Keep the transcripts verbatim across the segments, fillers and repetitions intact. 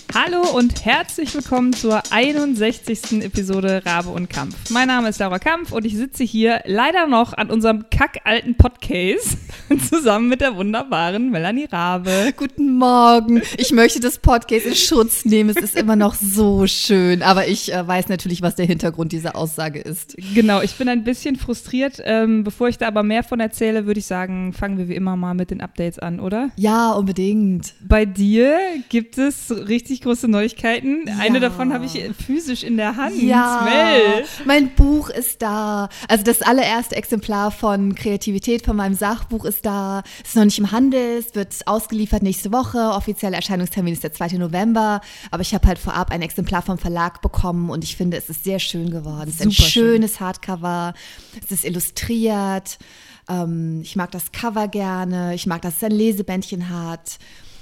Hallo und herzlich willkommen zur einundsechzigsten Episode Rabe und Kampf. Mein Name ist Laura Kampf und ich sitze hier leider noch an unserem kackalten Podcase zusammen mit der wunderbaren Melanie Rabe. Guten Morgen. Ich möchte das Podcast in Schutz nehmen. Es ist immer noch so schön, aber ich äh, weiß natürlich, was der Hintergrund dieser Aussage ist. Genau, ich bin ein bisschen frustriert. Ähm, bevor ich da aber mehr von erzähle, würde ich sagen, fangen wir wie immer mal mit den Updates an, oder? Ja, unbedingt. Bei dir gibt es richtig große Neuigkeiten. Ja. Eine davon habe ich physisch in der Hand. Ja, Mel. Mein Buch ist da. Also das allererste Exemplar von Kreativität, von meinem Sachbuch ist da. Ist noch nicht im Handel, es wird ausgeliefert nächste Woche. Offizieller Erscheinungstermin ist der zweite November. Aber ich habe halt vorab ein Exemplar vom Verlag bekommen und ich finde, es ist sehr schön geworden. Es ist ein schönes schön. Hardcover. Es ist illustriert. Ähm, ich mag das Cover gerne. Ich mag, dass es ein Lesebändchen hat.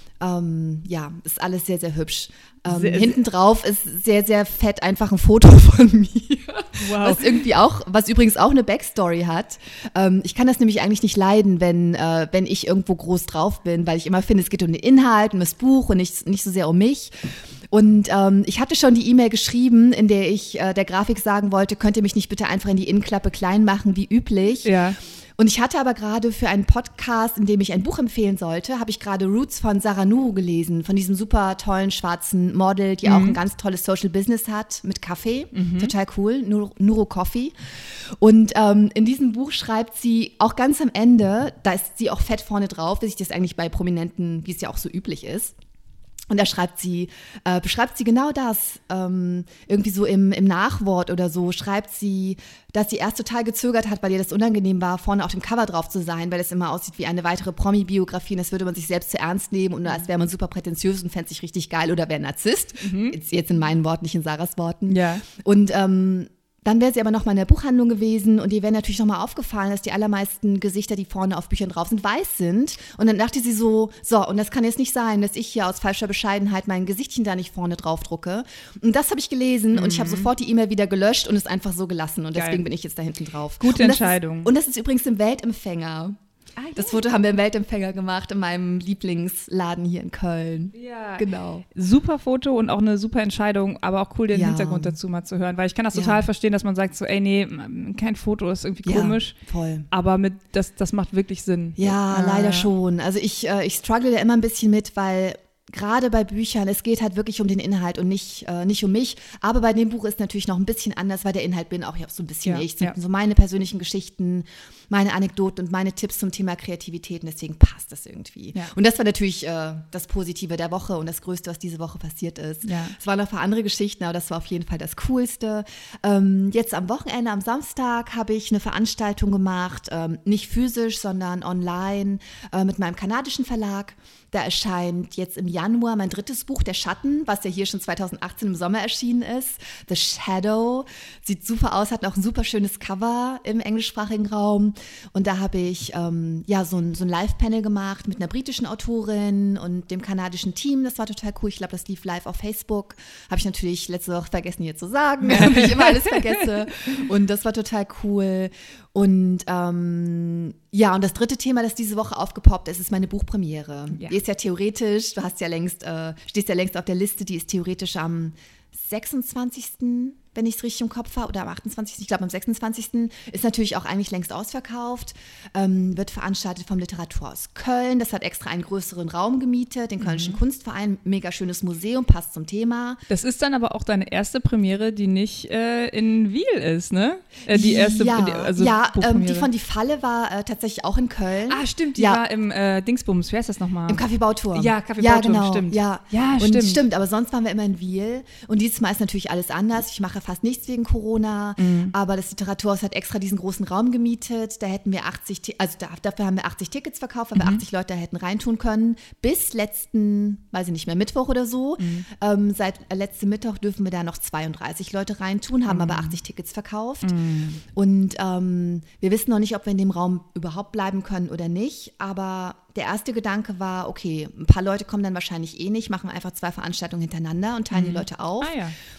Ähm, ja, ist alles sehr, sehr hübsch. Ähm, sehr, hinten drauf ist sehr, sehr fett einfach ein Foto von mir. Wow. Was irgendwie auch, was übrigens auch eine Backstory hat. Ähm, ich kann das nämlich eigentlich nicht leiden, wenn, äh, wenn ich irgendwo groß drauf bin, weil ich immer finde, es geht um den Inhalt, um das Buch und nicht, nicht so sehr um mich. Und ähm, ich hatte schon die E-Mail geschrieben, in der ich äh, der Grafik sagen wollte, könnt ihr mich nicht bitte einfach in die Innenklappe klein machen, wie üblich. Ja. Und ich hatte aber gerade für einen Podcast, in dem ich ein Buch empfehlen sollte, habe ich gerade Roots von Sarah Nuru gelesen, von diesem super tollen schwarzen Model, die mhm. auch ein ganz tolles Social Business hat mit Kaffee. Mhm. Total cool, Nuru, Nuru Coffee. Und ähm, in diesem Buch schreibt sie auch ganz am Ende, da ist sie auch fett vorne drauf, wie sich das eigentlich bei Prominenten, wie es ja auch so üblich ist. Und da schreibt sie, äh, beschreibt sie genau das, ähm, irgendwie so im, im Nachwort oder so, schreibt sie, dass sie erst total gezögert hat, weil ihr das unangenehm war, vorne auf dem Cover drauf zu sein, weil es immer aussieht wie eine weitere Promi-Biografie und das würde man sich selbst zu ernst nehmen und als wäre man super prätentiös und fände sich richtig geil oder wäre Narzisst. Mhm. Jetzt, jetzt in meinen Worten, nicht in Sarahs Worten. Ja. Und ähm, dann wäre sie aber nochmal in der Buchhandlung gewesen und ihr wäre natürlich nochmal aufgefallen, dass die allermeisten Gesichter, die vorne auf Büchern drauf sind, weiß sind. Und dann dachte sie so, so, und das kann jetzt nicht sein, dass ich hier aus falscher Bescheidenheit mein Gesichtchen da nicht vorne drauf drucke. Und das habe ich gelesen mhm. und ich habe sofort die E-Mail wieder gelöscht und es einfach so gelassen. Und deswegen Geil. bin ich jetzt da hinten drauf. Gute und Entscheidung. Ist, und das ist übrigens im Weltempfänger. Ah, ja. Das Foto haben wir im Weltempfänger gemacht, in meinem Lieblingsladen hier in Köln. Ja, genau. Super Foto und auch eine super Entscheidung, aber auch cool, den ja. Hintergrund dazu mal zu hören, weil ich kann das ja. total verstehen, dass man sagt so, ey, nee, kein Foto ist irgendwie komisch. Ja, voll. Aber mit, das, das macht wirklich Sinn. Ja, ah. leider schon. Also ich, äh, ich struggle da immer ein bisschen mit, weil gerade bei Büchern, es geht halt wirklich um den Inhalt und nicht, äh, nicht um mich. Aber bei dem Buch ist natürlich noch ein bisschen anders, weil der Inhalt bin auch ja so ein bisschen ja, ich. Es sind ja. so meine persönlichen Geschichten, meine Anekdoten und meine Tipps zum Thema Kreativität und deswegen passt das irgendwie. Ja. Und das war natürlich äh, das Positive der Woche und das Größte, was diese Woche passiert ist. Ja. Es waren noch ein paar andere Geschichten, aber das war auf jeden Fall das Coolste. Ähm, jetzt am Wochenende, am Samstag, habe ich eine Veranstaltung gemacht, ähm, nicht physisch, sondern online äh, mit meinem kanadischen Verlag. Da erscheint jetzt im Januar mein drittes Buch, Der Schatten, was ja hier schon zweitausendachtzehn im Sommer erschienen ist. The Shadow. Sieht super aus, hat auch ein super schönes Cover im englischsprachigen Raum. Und da habe ich ähm, ja so ein, so ein Live-Panel gemacht mit einer britischen Autorin und dem kanadischen Team. Das war total cool. Ich glaube, das lief live auf Facebook. Habe ich natürlich letzte Woche vergessen, hier zu sagen, weil ich immer alles vergesse. Und das war total cool. Und ähm, ja, und das dritte Thema, das diese Woche aufgepoppt ist, ist meine Buchpremiere. Ja. Die ist ja theoretisch, du hast ja längst, äh, stehst ja längst auf der Liste, die ist theoretisch am sechsundzwanzigsten wenn ich es richtig im Kopf habe, oder am achtundzwanzigsten Ich glaube am sechsundzwanzigsten ist natürlich auch eigentlich längst ausverkauft, ähm, wird veranstaltet vom Literaturhaus Köln. Das hat extra einen größeren Raum gemietet, den Kölnischen mhm. Kunstverein, mega schönes Museum, passt zum Thema. Das ist dann aber auch deine erste Premiere, die nicht äh, in Wiel ist, ne? Äh, die erste, ja, die, also ja ähm, die von Die Falle war äh, tatsächlich auch in Köln. Ah, stimmt, die ja. war im äh, Dingsbums, wie heißt das nochmal? Im Café Bauturm. Ja, Café ja, Bauturm, genau. stimmt. Ja, ja und stimmt. stimmt, aber sonst waren wir immer in Wiel und dieses Mal ist natürlich alles anders. Ich mache fast nichts wegen Corona, mhm. aber das Literaturhaus hat extra diesen großen Raum gemietet. Da hätten wir achtzig, also da, dafür haben wir achtzig Tickets verkauft, weil mhm. wir achtzig Leute da hätten reintun können. Bis letzten, weiß ich nicht mehr, Mittwoch oder so. Mhm. Ähm, seit äh, letztem Mittwoch dürfen wir da noch zweiunddreißig Leute reintun, haben mhm. aber achtzig Tickets verkauft. Mhm. Und ähm, wir wissen noch nicht, ob wir in dem Raum überhaupt bleiben können oder nicht, aber der erste Gedanke war, okay, ein paar Leute kommen dann wahrscheinlich eh nicht, machen wir einfach zwei Veranstaltungen hintereinander und teilen mhm. die Leute auf. Ah, ja.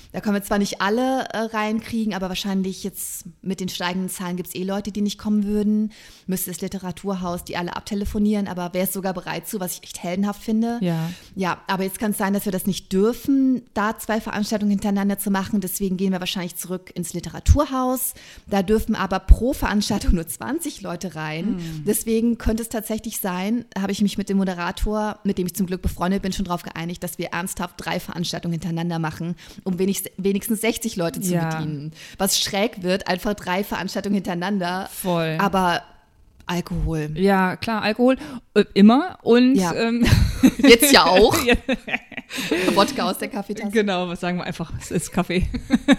Da können wir zwar nicht alle äh, reinkriegen, aber wahrscheinlich jetzt mit den steigenden Zahlen gibt es eh Leute, die nicht kommen würden. Müsste das Literaturhaus die alle abtelefonieren, aber wäre es sogar bereit zu, was ich echt heldenhaft finde. Ja. Ja, aber jetzt kann es sein, dass wir das nicht dürfen, da zwei Veranstaltungen hintereinander zu machen. Deswegen gehen wir wahrscheinlich zurück ins Literaturhaus. Da dürfen aber pro Veranstaltung nur zwanzig Leute rein. Mhm. Deswegen könnte es tatsächlich sein, habe ich mich mit dem Moderator, mit dem ich zum Glück befreundet bin, schon darauf geeinigt, dass wir ernsthaft drei Veranstaltungen hintereinander machen, um wenig wenigstens sechzig Leute zu ja. bedienen. Was schräg wird, einfach drei Veranstaltungen hintereinander. Voll. Aber Alkohol. Ja, klar, Alkohol äh, immer und ja. ähm, jetzt ja auch. Wodka aus der Kaffeetasse. Genau, was sagen wir einfach, es ist Kaffee.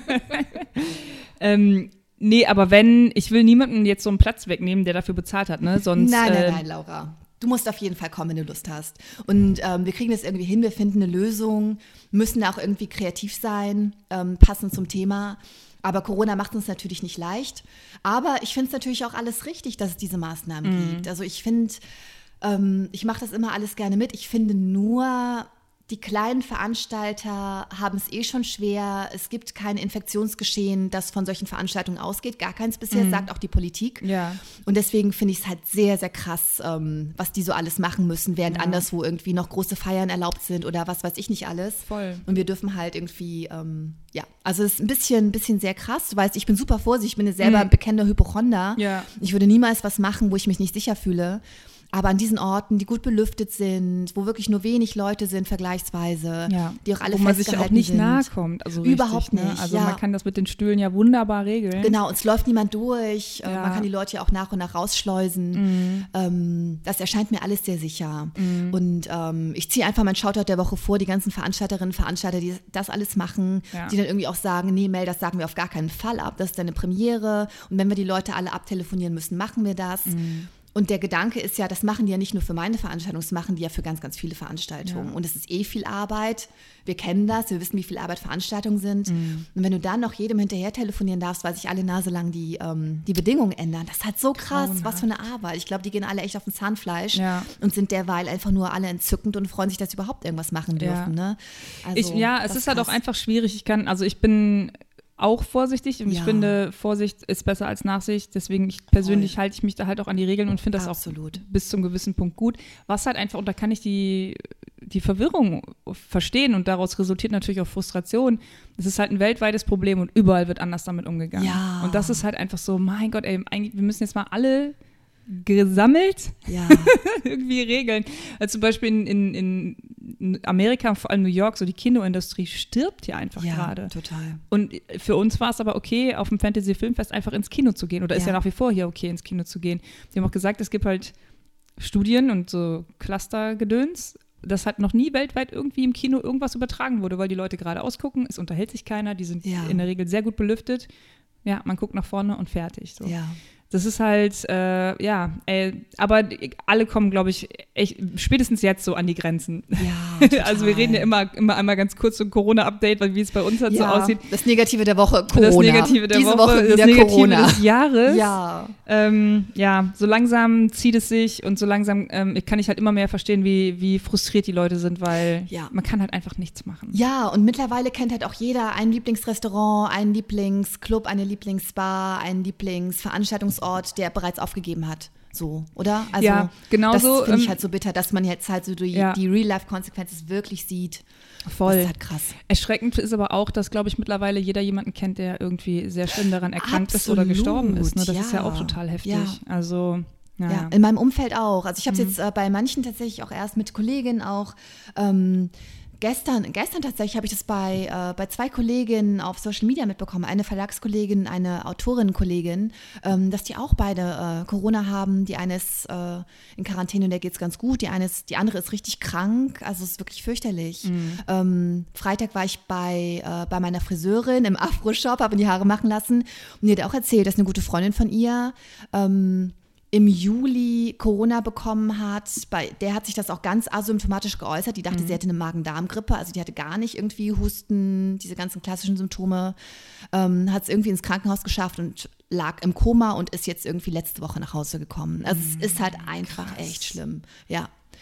ähm, nee, aber wenn, ich will niemanden jetzt so einen Platz wegnehmen, der dafür bezahlt hat, ne? Sonst, nein, nein, äh, nein, Laura. Du musst auf jeden Fall kommen, wenn du Lust hast. Und ähm, wir kriegen das irgendwie hin, wir finden eine Lösung, müssen auch irgendwie kreativ sein, ähm, passend zum Thema. Aber Corona macht uns natürlich nicht leicht. Aber ich finde es natürlich auch alles richtig, dass es diese Maßnahmen mhm. gibt. Also ich finde, ähm, ich mache das immer alles gerne mit. Ich finde nur, die kleinen Veranstalter haben es eh schon schwer. Es gibt kein Infektionsgeschehen, das von solchen Veranstaltungen ausgeht. Gar keins bisher, mhm. sagt auch die Politik. Ja. Und deswegen finde ich es halt sehr, sehr krass, ähm, was die so alles machen müssen, während ja. anderswo irgendwie noch große Feiern erlaubt sind oder was weiß ich nicht alles. Voll. Und wir dürfen halt irgendwie, ähm, ja, also es ist ein bisschen, ein bisschen sehr krass. Du weißt, ich bin super vorsichtig, ich bin selber mhm. ein bekennender Hypochonder. Ja. Ich würde niemals was machen, wo ich mich nicht sicher fühle. Aber an diesen Orten, die gut belüftet sind, wo wirklich nur wenig Leute sind vergleichsweise, ja. die auch alle wo man sich auch nicht sind. nahe kommt. Also Überhaupt richtig, nicht. Ne? Also ja. man kann das mit den Stühlen ja wunderbar regeln. Genau, es läuft niemand durch. Ja. Man kann die Leute ja auch nach und nach rausschleusen. Mhm. Ähm, das erscheint mir alles sehr sicher. Mhm. Und ähm, ich ziehe einfach meinen Shoutout der Woche vor, die ganzen Veranstalterinnen und Veranstalter, die das alles machen, ja. die dann irgendwie auch sagen, nee Mel, das sagen wir auf gar keinen Fall ab, das ist eine Premiere. Und wenn wir die Leute alle abtelefonieren müssen, machen wir das. Mhm. Und der Gedanke ist ja, das machen die ja nicht nur für meine Veranstaltung, das machen die ja für ganz, ganz viele Veranstaltungen. Ja. Und es ist eh viel Arbeit. Wir kennen das, wir wissen, wie viel Arbeit Veranstaltungen sind. Mhm. Und wenn du dann noch jedem hinterher telefonieren darfst, weil sich alle Nase lang die, ähm, die Bedingungen ändern, das ist halt so krass, Grauenhaft. Was für eine Arbeit. Ich glaube, die gehen alle echt auf den Zahnfleisch ja. und sind derweil einfach nur alle entzückend und freuen sich, dass sie überhaupt irgendwas machen dürfen. Ja, ne? also, ich, ja es ist halt krass. auch einfach schwierig. Ich kann, also ich bin auch vorsichtig und ja. ich finde, Vorsicht ist besser als Nachsicht. Deswegen ich persönlich Voll. halte ich mich da halt auch an die Regeln und finde das Absolut. auch bis zum gewissen Punkt gut. Was halt einfach, und da kann ich die, die Verwirrung verstehen und daraus resultiert natürlich auch Frustration. Es ist halt ein weltweites Problem und überall wird anders damit umgegangen. Ja. Und das ist halt einfach so, mein Gott, ey, eigentlich, wir müssen jetzt mal alle gesammelt ja. irgendwie regeln. Also zum Beispiel in, in, in Amerika, vor allem New York, so die Kinoindustrie stirbt ja einfach ja, gerade. Total. Und für uns war es aber okay, auf dem Fantasy-Filmfest einfach ins Kino zu gehen. Oder ja. ist ja nach wie vor hier okay, ins Kino zu gehen. Die haben auch gesagt, es gibt halt Studien und so Cluster-Gedöns, dass halt noch nie weltweit irgendwie im Kino irgendwas übertragen wurde, weil die Leute gerade ausgucken, es unterhält sich keiner, die sind ja. in der Regel sehr gut belüftet. Ja, man guckt nach vorne und fertig. So. Ja. Das ist halt, äh, ja, äh, aber alle kommen, glaube ich, echt spätestens jetzt so an die Grenzen. Ja, total. Also wir reden ja immer, immer einmal ganz kurz so ein Corona-Update, weil wie es bei uns halt ja, so aussieht. Das Negative der Woche, Corona. Das Negative der Diese Woche, Woche das wieder Negative Corona. des Jahres. Ja. Ähm, ja, so langsam zieht es sich und so langsam ähm, kann ich halt immer mehr verstehen, wie, wie frustriert die Leute sind, weil ja. man kann halt einfach nichts machen. Ja, und mittlerweile kennt halt auch jeder ein Lieblingsrestaurant, einen Lieblingsclub, eine Lieblingsbar, einen Lieblingsveranstaltungsort, der bereits aufgegeben hat. So, oder? Also, ja, genau das so. finde ich ähm, halt so bitter, dass man jetzt halt so die, ja. die Real-Life-Konsequenzen wirklich sieht. Voll. Das ist halt krass. Erschreckend ist aber auch, dass, glaube ich, mittlerweile jeder jemanden kennt, der irgendwie sehr schlimm daran erkrankt Absolut. ist oder gestorben ist. Ne? Das ja. ist ja auch total heftig. Ja. Also, naja. Ja, in meinem Umfeld auch. Also ich habe es Mhm. jetzt äh, bei manchen tatsächlich auch erst mit Kolleginnen auch ähm, Gestern, gestern tatsächlich habe ich das bei, äh, bei zwei Kolleginnen auf Social Media mitbekommen, eine Verlagskollegin, eine Autorinnenkollegin, ähm, dass die auch beide äh, Corona haben. Die eine ist äh, in Quarantäne und der geht es ganz gut, die, eine ist, die andere ist richtig krank, also es ist wirklich fürchterlich. Mhm. Ähm, Freitag war ich bei, äh, bei meiner Friseurin im Afro-Shop, habe mir die Haare machen lassen und die hat auch erzählt, dass eine gute Freundin von ihr ähm, im Juli Corona bekommen hat. Bei der hat sich das auch ganz asymptomatisch geäußert. Die dachte, mhm. sie hätte eine Magen-Darm-Grippe. Also die hatte gar nicht irgendwie Husten, diese ganzen klassischen Symptome. Ähm, hat es irgendwie ins Krankenhaus geschafft und lag im Koma und ist jetzt irgendwie letzte Woche nach Hause gekommen. Also mhm. es ist halt einfach Krass. echt schlimm. Ja.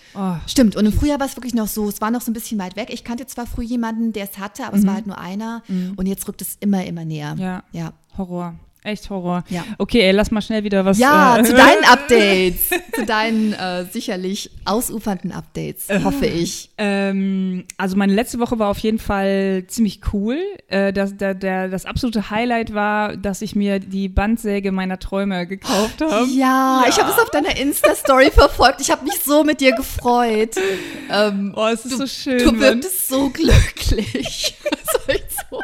Oh, Stimmt, und im Frühjahr war es wirklich noch so, es war noch so ein bisschen weit weg. Ich kannte zwar früh jemanden, der es hatte, aber mhm. es war halt nur einer mhm. und jetzt rückt es immer, immer näher. Ja, ja. Horror. Echt Horror. Ja. Okay, ey, lass mal schnell wieder was. Ja, äh, zu deinen Updates. zu deinen äh, sicherlich ausufernden Updates, hoffe ich. Ähm, also meine letzte Woche war auf jeden Fall ziemlich cool. Äh, das, der, der, das absolute Highlight war, dass ich mir die Bandsäge meiner Träume gekauft habe. Ja, ja, ich habe es auf deiner Insta-Story verfolgt. Ich habe mich so mit dir gefreut. Ähm, oh, es ist du, so schön. Du wirktest so glücklich. Das war echt so.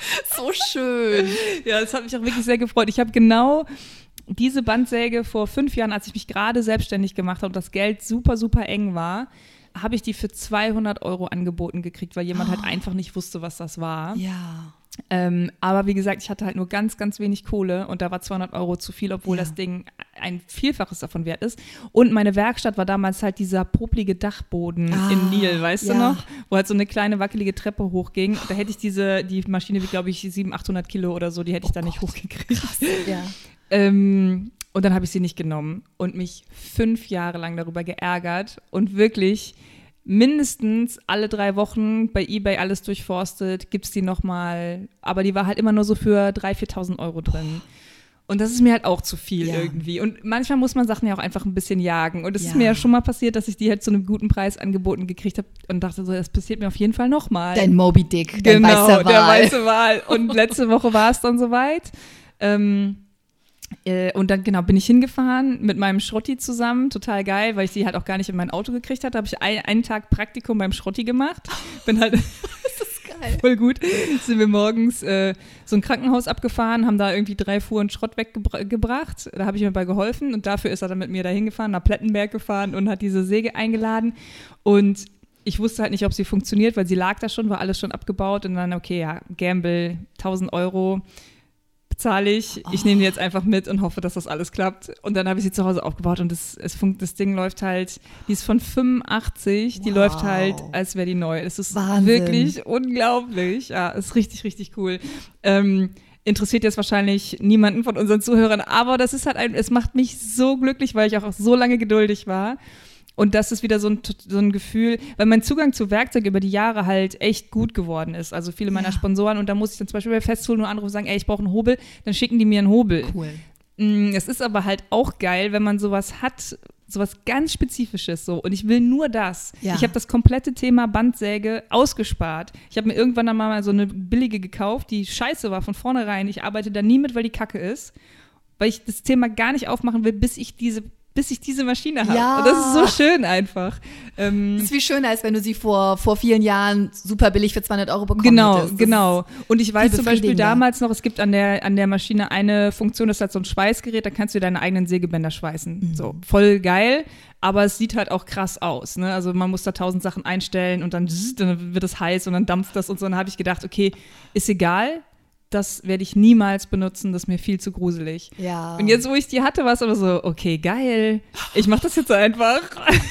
So schön. Ja, das hat mich auch wirklich sehr gefreut. Ich habe genau diese Bandsäge vor fünf Jahren, als ich mich gerade selbstständig gemacht habe und das Geld super, super eng war, habe ich die für zweihundert Euro angeboten gekriegt, weil jemand oh. halt einfach nicht wusste, was das war. Ja. Ähm, aber wie gesagt, ich hatte halt nur ganz, ganz wenig Kohle und da war zweihundert Euro zu viel, obwohl ja. das Ding ein Vielfaches davon wert ist. Und meine Werkstatt war damals halt dieser poplige Dachboden ah, in Nil, weißt ja. du noch? Wo halt so eine kleine wackelige Treppe hochging. Da hätte ich diese, die Maschine wiegt, glaube ich, siebenhundert, achthundert Kilo oder so, die hätte ich oh da nicht Gott. hochgekriegt. Krass, ja. ähm, und dann habe ich sie nicht genommen und mich fünf Jahre lang darüber geärgert und wirklich mindestens alle drei Wochen bei eBay alles durchforstet, gibt's die nochmal. Aber die war halt immer nur so für dreitausend, viertausend Euro drin. Und das ist mir halt auch zu viel ja. irgendwie. Und manchmal muss man Sachen ja auch einfach ein bisschen jagen. Und es ja. ist mir ja schon mal passiert, dass ich die halt zu einem guten Preis angeboten gekriegt habe und dachte so, das passiert mir auf jeden Fall nochmal. Dein Moby Dick, dein genau, weißer Wal. der weiße Wal. Und letzte Woche war es dann soweit. Ähm, Äh, und dann, genau, bin ich hingefahren mit meinem Schrotti zusammen, total geil, weil ich die halt auch gar nicht in mein Auto gekriegt hatte. Da habe ich ein, einen Tag Praktikum beim Schrotti gemacht. Bin halt, das ist geil. Voll gut. Sind wir morgens äh, so ein Krankenhaus abgefahren, haben da irgendwie drei Fuhren Schrott weggebracht. Da habe ich mir bei geholfen und dafür ist er dann mit mir da hingefahren, nach Plettenberg gefahren und hat diese Säge eingeladen. Und ich wusste halt nicht, ob sie funktioniert, weil sie lag da schon, war alles schon abgebaut und dann, okay, ja, Gamble, tausend Euro. Zahle ich, ich nehme die jetzt einfach mit und hoffe, dass das alles klappt. Und dann habe ich sie zu Hause aufgebaut und das, es funkt, das Ding läuft halt, die ist von fünfundachtzig, wow. Die läuft halt, als wäre die neu. Es ist Wahnsinn. Wirklich unglaublich. Ja, ist richtig, richtig cool. Ähm, interessiert jetzt wahrscheinlich niemanden von unseren Zuhörern, aber das ist halt ein, es macht mich so glücklich, weil ich auch so lange geduldig war. Und das ist wieder so ein, so ein Gefühl, weil mein Zugang zu Werkzeug über die Jahre halt echt gut geworden ist. Also viele meiner ja. Sponsoren, und da muss ich dann zum Beispiel bei Festool nur anrufen und sagen, ey, ich brauche einen Hobel, dann schicken die mir einen Hobel. Cool. Es ist aber halt auch geil, wenn man sowas hat, sowas ganz Spezifisches so. Und ich will nur das. Ja. Ich habe das komplette Thema Bandsäge ausgespart. Ich habe mir irgendwann dann mal so eine billige gekauft, die scheiße war von vornherein. Ich arbeite da nie mit, weil die Kacke ist. Weil ich das Thema gar nicht aufmachen will, bis ich diese bis ich diese Maschine habe. Ja. Und das ist so schön einfach. Ähm, das ist viel schöner, als wenn du sie vor, vor vielen Jahren super billig für zweihundert Euro bekommen genau, hättest. Genau, genau. Und ich weiß zum Beispiel damals noch, es gibt an der, an der Maschine eine Funktion, das ist halt so ein Schweißgerät, da kannst du deine eigenen Sägebänder schweißen. Mhm. So, voll geil, aber es sieht halt auch krass aus. Ne? Also man muss da tausend Sachen einstellen und dann, dann wird es heiß und dann dampft das und so. Und dann habe ich gedacht, okay, ist egal, das werde ich niemals benutzen, das ist mir viel zu gruselig. Ja. Und jetzt, wo ich die hatte, war es aber so, okay, geil, ich mache das jetzt einfach.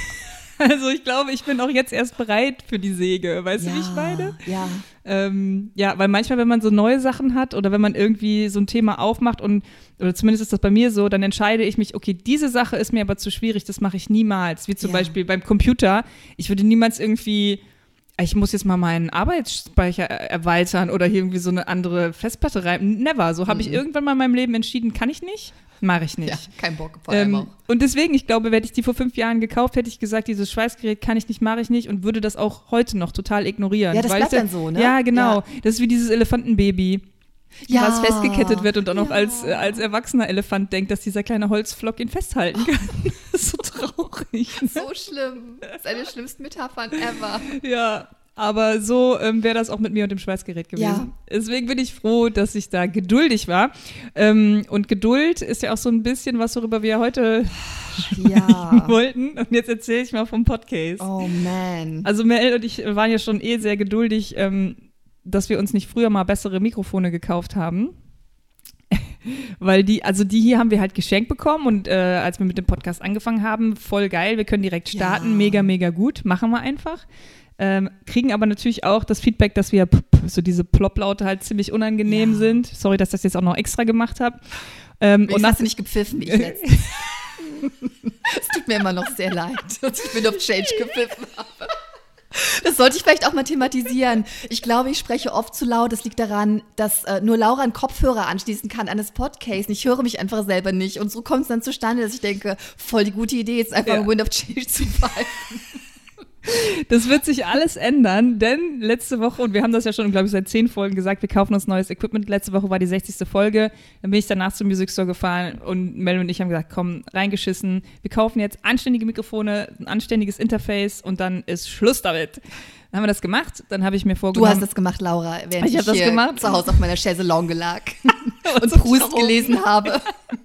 Also ich glaube, ich bin auch jetzt erst bereit für die Säge, weißt ja, du, wie ich meine? Ja. Ähm, ja, weil manchmal, wenn man so neue Sachen hat oder wenn man irgendwie so ein Thema aufmacht und, oder zumindest ist das bei mir so, dann entscheide ich mich, okay, diese Sache ist mir aber zu schwierig, das mache ich niemals. Wie zum ja. Beispiel beim Computer, ich würde niemals irgendwie ich muss jetzt mal meinen Arbeitsspeicher erweitern oder hier irgendwie so eine andere Festplatte rein. Never. So habe ich irgendwann mal in meinem Leben entschieden, kann ich nicht, mache ich nicht. Ja, kein Bock. Vor allem ähm, auch. Und deswegen, ich glaube, hätte ich die vor fünf Jahren gekauft, hätte ich gesagt, dieses Schweißgerät kann ich nicht, mache ich nicht und würde das auch heute noch total ignorieren. Ja, das weil bleibt ich, dann so, ne? Ja, genau. Ja. Das ist wie dieses Elefantenbaby. Ja. Was festgekettet wird und dann ja. auch als, äh, als erwachsener Elefant denkt, dass dieser kleine Holzflock ihn festhalten kann. Das ist so traurig. Ne? So schlimm. Das ist eine der schlimmsten Metaphern ever. Ja. Aber so ähm, wäre das auch mit mir und dem Schweißgerät gewesen. Ja. Deswegen bin ich froh, dass ich da geduldig war. Ähm, und Geduld ist ja auch so ein bisschen was, worüber wir heute ja. wollten. Und jetzt erzähle ich mal vom Podcast. Oh man. Also Mel und ich waren ja schon eh sehr geduldig, ähm, dass wir uns nicht früher mal bessere Mikrofone gekauft haben. Weil die, also die hier haben wir halt geschenkt bekommen und äh, als wir mit dem Podcast angefangen haben, voll geil, wir können direkt starten, ja. mega, mega gut, machen wir einfach. Ähm, kriegen aber natürlich auch das Feedback, dass wir p- p- so diese Plop-Laute halt ziemlich unangenehm ja. sind. Sorry, dass ich das jetzt auch noch extra gemacht habe. Ähm, und hast du nicht gepfiffen, wie ich letztens. Es tut mir immer noch sehr leid, dass ich Wind of Change gepfiffen habe. Das sollte ich vielleicht auch mal thematisieren. Ich glaube, ich spreche oft zu laut. Das liegt daran, dass äh, nur Laura einen Kopfhörer anschließen kann an das Podcast. Ich höre mich einfach selber nicht. Und so kommt es dann zustande, dass ich denke, voll die gute Idee, jetzt einfach ja. Wind of Change zu pfeifen. Das wird sich alles ändern, denn letzte Woche, und wir haben das ja schon, glaube ich, seit zehn Folgen gesagt, wir kaufen uns neues Equipment. Letzte Woche war die sechzigste Folge. Dann bin ich danach zum Music Store gefahren und Mel und ich haben gesagt, komm, reingeschissen. Wir kaufen jetzt anständige Mikrofone, ein anständiges Interface und dann ist Schluss damit. Dann haben wir das gemacht. Dann habe ich mir vorgenommen. Du hast das gemacht, Laura, während ich, ich das hier gemacht. zu Hause auf meiner Chaiselongue lag und Proust gelesen habe.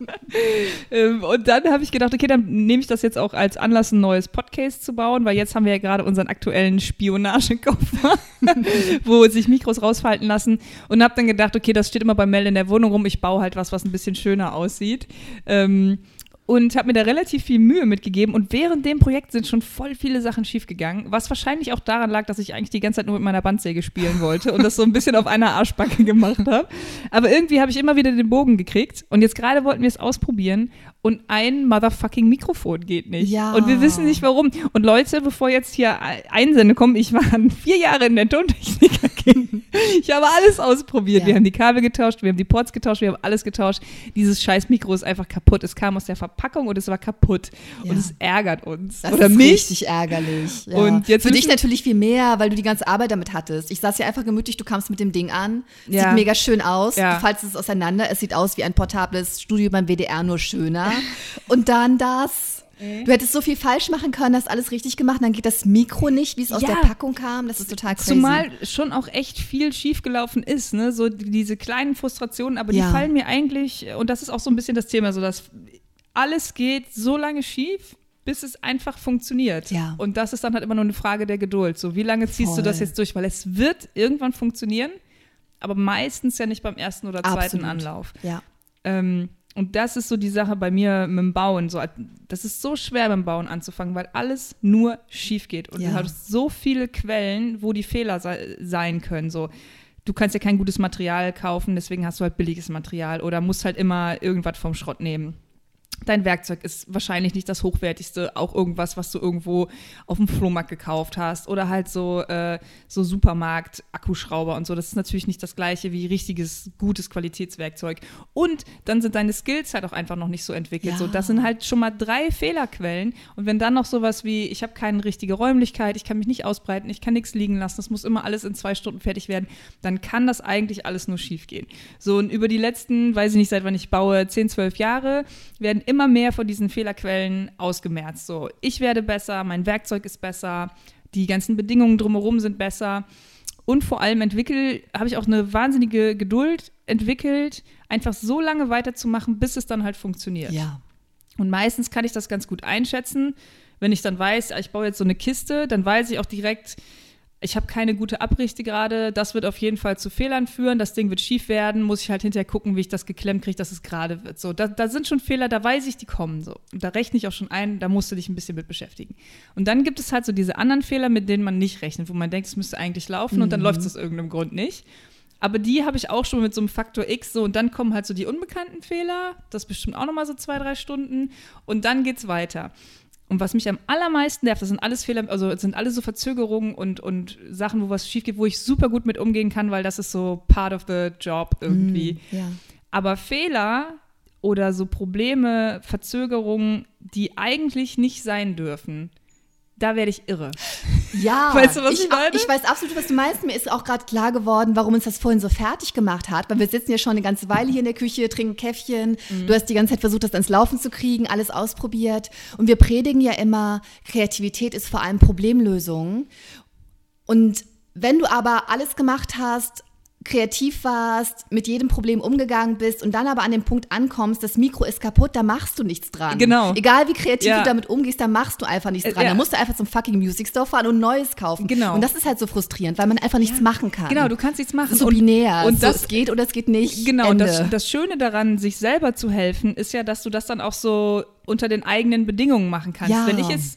Und dann habe ich gedacht, okay, dann nehme ich das jetzt auch als Anlass, ein neues Podcast zu bauen, weil jetzt haben wir ja gerade unseren aktuellen Spionagekoffer, wo sich Mikros rausfalten lassen. Und habe dann gedacht, okay, das steht immer bei Mel in der Wohnung rum. Ich baue halt was, was ein bisschen schöner aussieht. Ähm, Und habe mir da relativ viel Mühe mitgegeben. Und während dem Projekt sind schon voll viele Sachen schiefgegangen, was wahrscheinlich auch daran lag, dass ich eigentlich die ganze Zeit nur mit meiner Bandsäge spielen wollte und das so ein bisschen auf einer Arschbacke gemacht habe. Aber irgendwie habe ich immer wieder den Bogen gekriegt. Und jetzt gerade wollten wir es ausprobieren und ein motherfucking Mikrofon geht nicht. Ja. Und wir wissen nicht, warum. Und Leute, bevor jetzt hier Einsende kommen, ich war vier Jahre in der Tontechnik. Ich habe alles ausprobiert. Ja. Wir haben die Kabel getauscht, wir haben die Ports getauscht, wir haben alles getauscht. Dieses scheiß Mikro ist einfach kaputt. Es kam aus der Verpackung und es war kaputt. Ja. Und es ärgert uns. Das Oder ist mich. richtig ärgerlich. Ja. Und jetzt für dich natürlich viel mehr, weil du die ganze Arbeit damit hattest. Ich saß ja einfach gemütlich, du kamst mit dem Ding an. Ja. Sieht mega schön aus. Ja. Du faltest es auseinander. Es sieht aus wie ein portables Studio beim W D R, nur schöner. Und dann das. Du hättest so viel falsch machen können, hast alles richtig gemacht, dann geht das Mikro nicht, wie es aus ja. der Packung kam. Das ist total crazy. Zumal schon auch echt viel schiefgelaufen ist, ne? So die, diese kleinen Frustrationen, aber Ja. die fallen mir eigentlich, und das ist auch so ein bisschen das Thema, so dass alles geht so lange schief, bis es einfach funktioniert. Ja. Und das ist dann halt immer nur eine Frage der Geduld. So, wie lange ziehst Voll. du das jetzt durch? Weil es wird irgendwann funktionieren, aber meistens ja nicht beim ersten oder zweiten Absolut. Anlauf. Ja. Ähm, und das ist so die Sache bei mir mit dem Bauen. So, das ist so schwer beim Bauen anzufangen, weil alles nur schief geht. Und Ja. du hast so viele Quellen, wo die Fehler se- sein können. So, du kannst ja kein gutes Material kaufen, deswegen hast du halt billiges Material oder musst halt immer irgendwas vom Schrott nehmen. Dein Werkzeug ist wahrscheinlich nicht das hochwertigste, auch irgendwas, was du irgendwo auf dem Flohmarkt gekauft hast oder halt so, äh, so Supermarkt-Akkuschrauber und so. Das ist natürlich nicht das Gleiche wie richtiges, gutes Qualitätswerkzeug. Und dann sind deine Skills halt auch einfach noch nicht so entwickelt. Ja. So, das sind halt schon mal drei Fehlerquellen. Und wenn dann noch sowas wie, ich habe keine richtige Räumlichkeit, ich kann mich nicht ausbreiten, ich kann nichts liegen lassen, das muss immer alles in zwei Stunden fertig werden, dann kann das eigentlich alles nur schief gehen. So, und über die letzten, weiß ich nicht, seit wann ich baue, zehn, zwölf Jahre, werden immer mehr von diesen Fehlerquellen ausgemerzt. So, ich werde besser, mein Werkzeug ist besser, die ganzen Bedingungen drumherum sind besser und vor allem entwickle, habe ich auch eine wahnsinnige Geduld entwickelt, einfach so lange weiterzumachen, bis es dann halt funktioniert. Ja. Und meistens kann ich das ganz gut einschätzen, wenn ich dann weiß, ich baue jetzt so eine Kiste, dann weiß ich auch direkt, ich habe keine gute Abrichte gerade, das wird auf jeden Fall zu Fehlern führen, das Ding wird schief werden, muss ich halt hinterher gucken, wie ich das geklemmt kriege, dass es gerade wird. So, da, da sind schon Fehler, da weiß ich, die kommen so. Und da rechne ich auch schon ein, da musst du dich ein bisschen mit beschäftigen. Und dann gibt es halt so diese anderen Fehler, mit denen man nicht rechnet, wo man denkt, es müsste eigentlich laufen und dann läuft es aus irgendeinem Grund nicht. Aber die habe ich auch schon mit so einem Faktor X so und dann kommen halt so die unbekannten Fehler, das bestimmt auch nochmal so zwei, drei Stunden und dann geht's weiter. Und was mich am allermeisten nervt, das sind alles Fehler, also das sind alles so Verzögerungen und, und Sachen, wo was schief geht, wo ich super gut mit umgehen kann, weil das ist so part of the job irgendwie. Mm, ja. Aber Fehler oder so Probleme, Verzögerungen, die eigentlich nicht sein dürfen, da werde ich irre. Ja, Weißt du, was ich ich, meine? ich weiß absolut, was du meinst. Mir ist auch gerade klar geworden, warum uns das vorhin so fertig gemacht hat. Weil wir sitzen ja schon eine ganze Weile hier in der Küche, trinken Käffchen. Mhm. Du hast die ganze Zeit versucht, das ans Laufen zu kriegen, alles ausprobiert. Und wir predigen ja immer, Kreativität ist vor allem Problemlösung. Und wenn du aber alles gemacht hast, kreativ warst, mit jedem Problem umgegangen bist und dann aber an dem Punkt ankommst, das Mikro ist kaputt, da machst du nichts dran. Genau. Egal wie kreativ Ja. du damit umgehst, da machst du einfach nichts dran. Ja. Da musst du einfach zum fucking Music Store fahren und Neues kaufen. Genau. Und das ist halt so frustrierend, weil man einfach nichts machen kann. Genau, du kannst nichts machen. Das ist so und, binär. Und so, das es geht oder es geht nicht. Genau, Ende. das, das Schöne daran, sich selber zu helfen, ist ja, dass du das dann auch so unter den eigenen Bedingungen machen kannst. Ja. Wenn ich jetzt,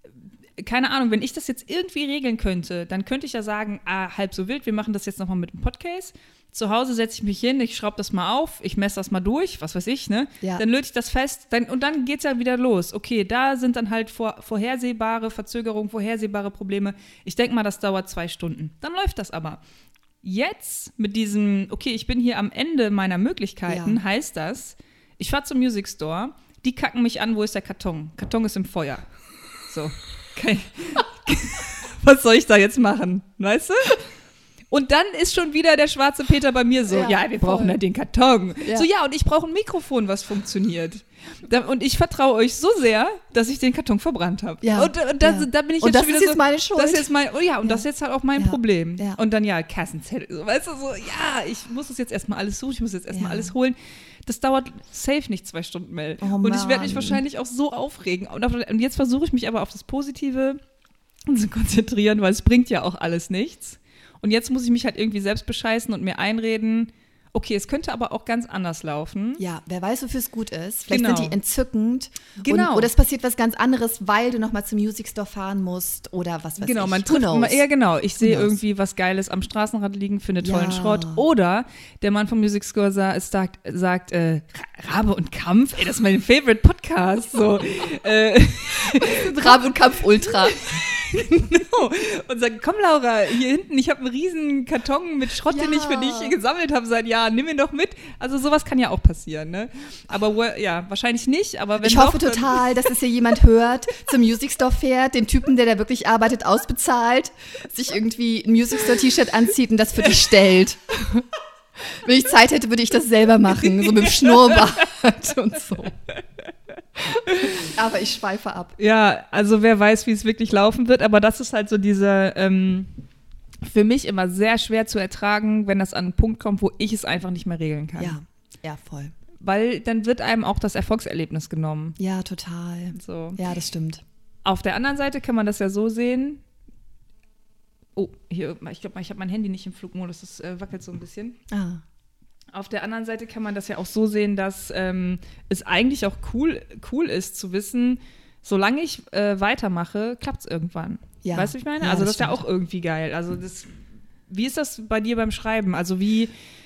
keine Ahnung, wenn ich das jetzt irgendwie regeln könnte, dann könnte ich ja sagen, ah, halb so wild, wir machen das jetzt nochmal mit dem Podcast. Zu Hause setze ich mich hin, ich schraube das mal auf, ich messe das mal durch, was weiß ich, ne? Ja. Dann löte ich das fest dann, und dann geht's ja wieder los. Okay, da sind dann halt vor, vorhersehbare Verzögerungen, vorhersehbare Probleme. Ich denke mal, das dauert zwei Stunden. Dann läuft das aber. Jetzt mit diesem, okay, ich bin hier am Ende meiner Möglichkeiten, Ja. heißt das, ich fahre zum Music Store, die kacken mich an, wo ist der Karton? Karton ist im Feuer. So, okay. Was soll ich da jetzt machen, weißt du? Und dann ist schon wieder der schwarze Peter bei mir so, ja, Ja, ja wir voll. brauchen ja den Karton. Ja. So, ja, und ich brauche ein Mikrofon, was funktioniert. Da, und ich vertraue euch so sehr, dass ich den Karton verbrannt habe. Ja, Und, und da, ja. da bin ich Und jetzt das schon wieder ist jetzt so, meine Schuld. Das ist jetzt mein, oh ja, und Ja. das ist jetzt halt auch mein Ja. Problem. Ja. Und dann ja, Kassenzettel, so, weißt du, so, ja, ich muss das jetzt erstmal alles suchen, ich muss jetzt erstmal Ja. alles holen. Das dauert safe nicht zwei Stunden mehr. Oh und ich werde mich Mann. wahrscheinlich auch so aufregen. Und, auf, und jetzt versuche ich mich aber auf das Positive zu konzentrieren, weil es bringt ja auch alles nichts. Und jetzt muss ich mich halt irgendwie selbst bescheißen und mir einreden, okay, es könnte aber auch ganz anders laufen. Ja, wer weiß, wofür es gut ist. Vielleicht Genau. sind die entzückend. Genau. Und, oder es passiert was ganz anderes, weil du nochmal zum Music Store fahren musst oder was weiß Genau, ich. man Who trifft, knows? man, ja genau, ich sehe knows? irgendwie was Geiles am Straßenrad liegen, finde tollen Ja. Schrott. Oder der Mann vom Music Store sa- sagt, sagt äh, Rabe und Kampf, ey, das ist mein Favorite Podcast. So, äh, Rabe und Kampf Ultra. genau. Und sagt, komm Laura, hier hinten, ich habe einen riesen Karton mit Schrott, den Ja. ich für dich gesammelt habe seit Jahren, nimm ihn doch mit. Also sowas kann ja auch passieren, ne? Aber wo- ja, wahrscheinlich nicht, aber wenn Ich hoffe doch, dann- total, dass es hier jemand hört, zum Music Store fährt, den Typen, der da wirklich arbeitet, ausbezahlt, sich irgendwie ein Music Store T-Shirt anzieht und das für dich stellt. Wenn ich Zeit hätte, würde ich das selber machen, so mit dem Schnurrbart und so. Aber ich schweife ab. Ja, also wer weiß, wie es wirklich laufen wird, aber das ist halt so diese, ähm, für mich immer sehr schwer zu ertragen, wenn das an einen Punkt kommt, wo ich es einfach nicht mehr regeln kann. Ja, ja, voll. Weil dann wird einem auch das Erfolgserlebnis genommen. Ja, total. So. Ja, das stimmt. Auf der anderen Seite kann man das ja so sehen. Oh, hier, ich glaube, ich habe mein Handy nicht im Flugmodus, das äh, wackelt so ein bisschen. Ah. Auf der anderen Seite kann man das ja auch so sehen, dass ähm, es eigentlich auch cool, cool ist zu wissen, solange ich äh, weitermache, klappt es irgendwann. Ja. Weißt du, wie ich meine? Ja, also das, das ist ja stimmt. auch irgendwie geil. Also das, wie ist das bei dir beim Schreiben? Also wie,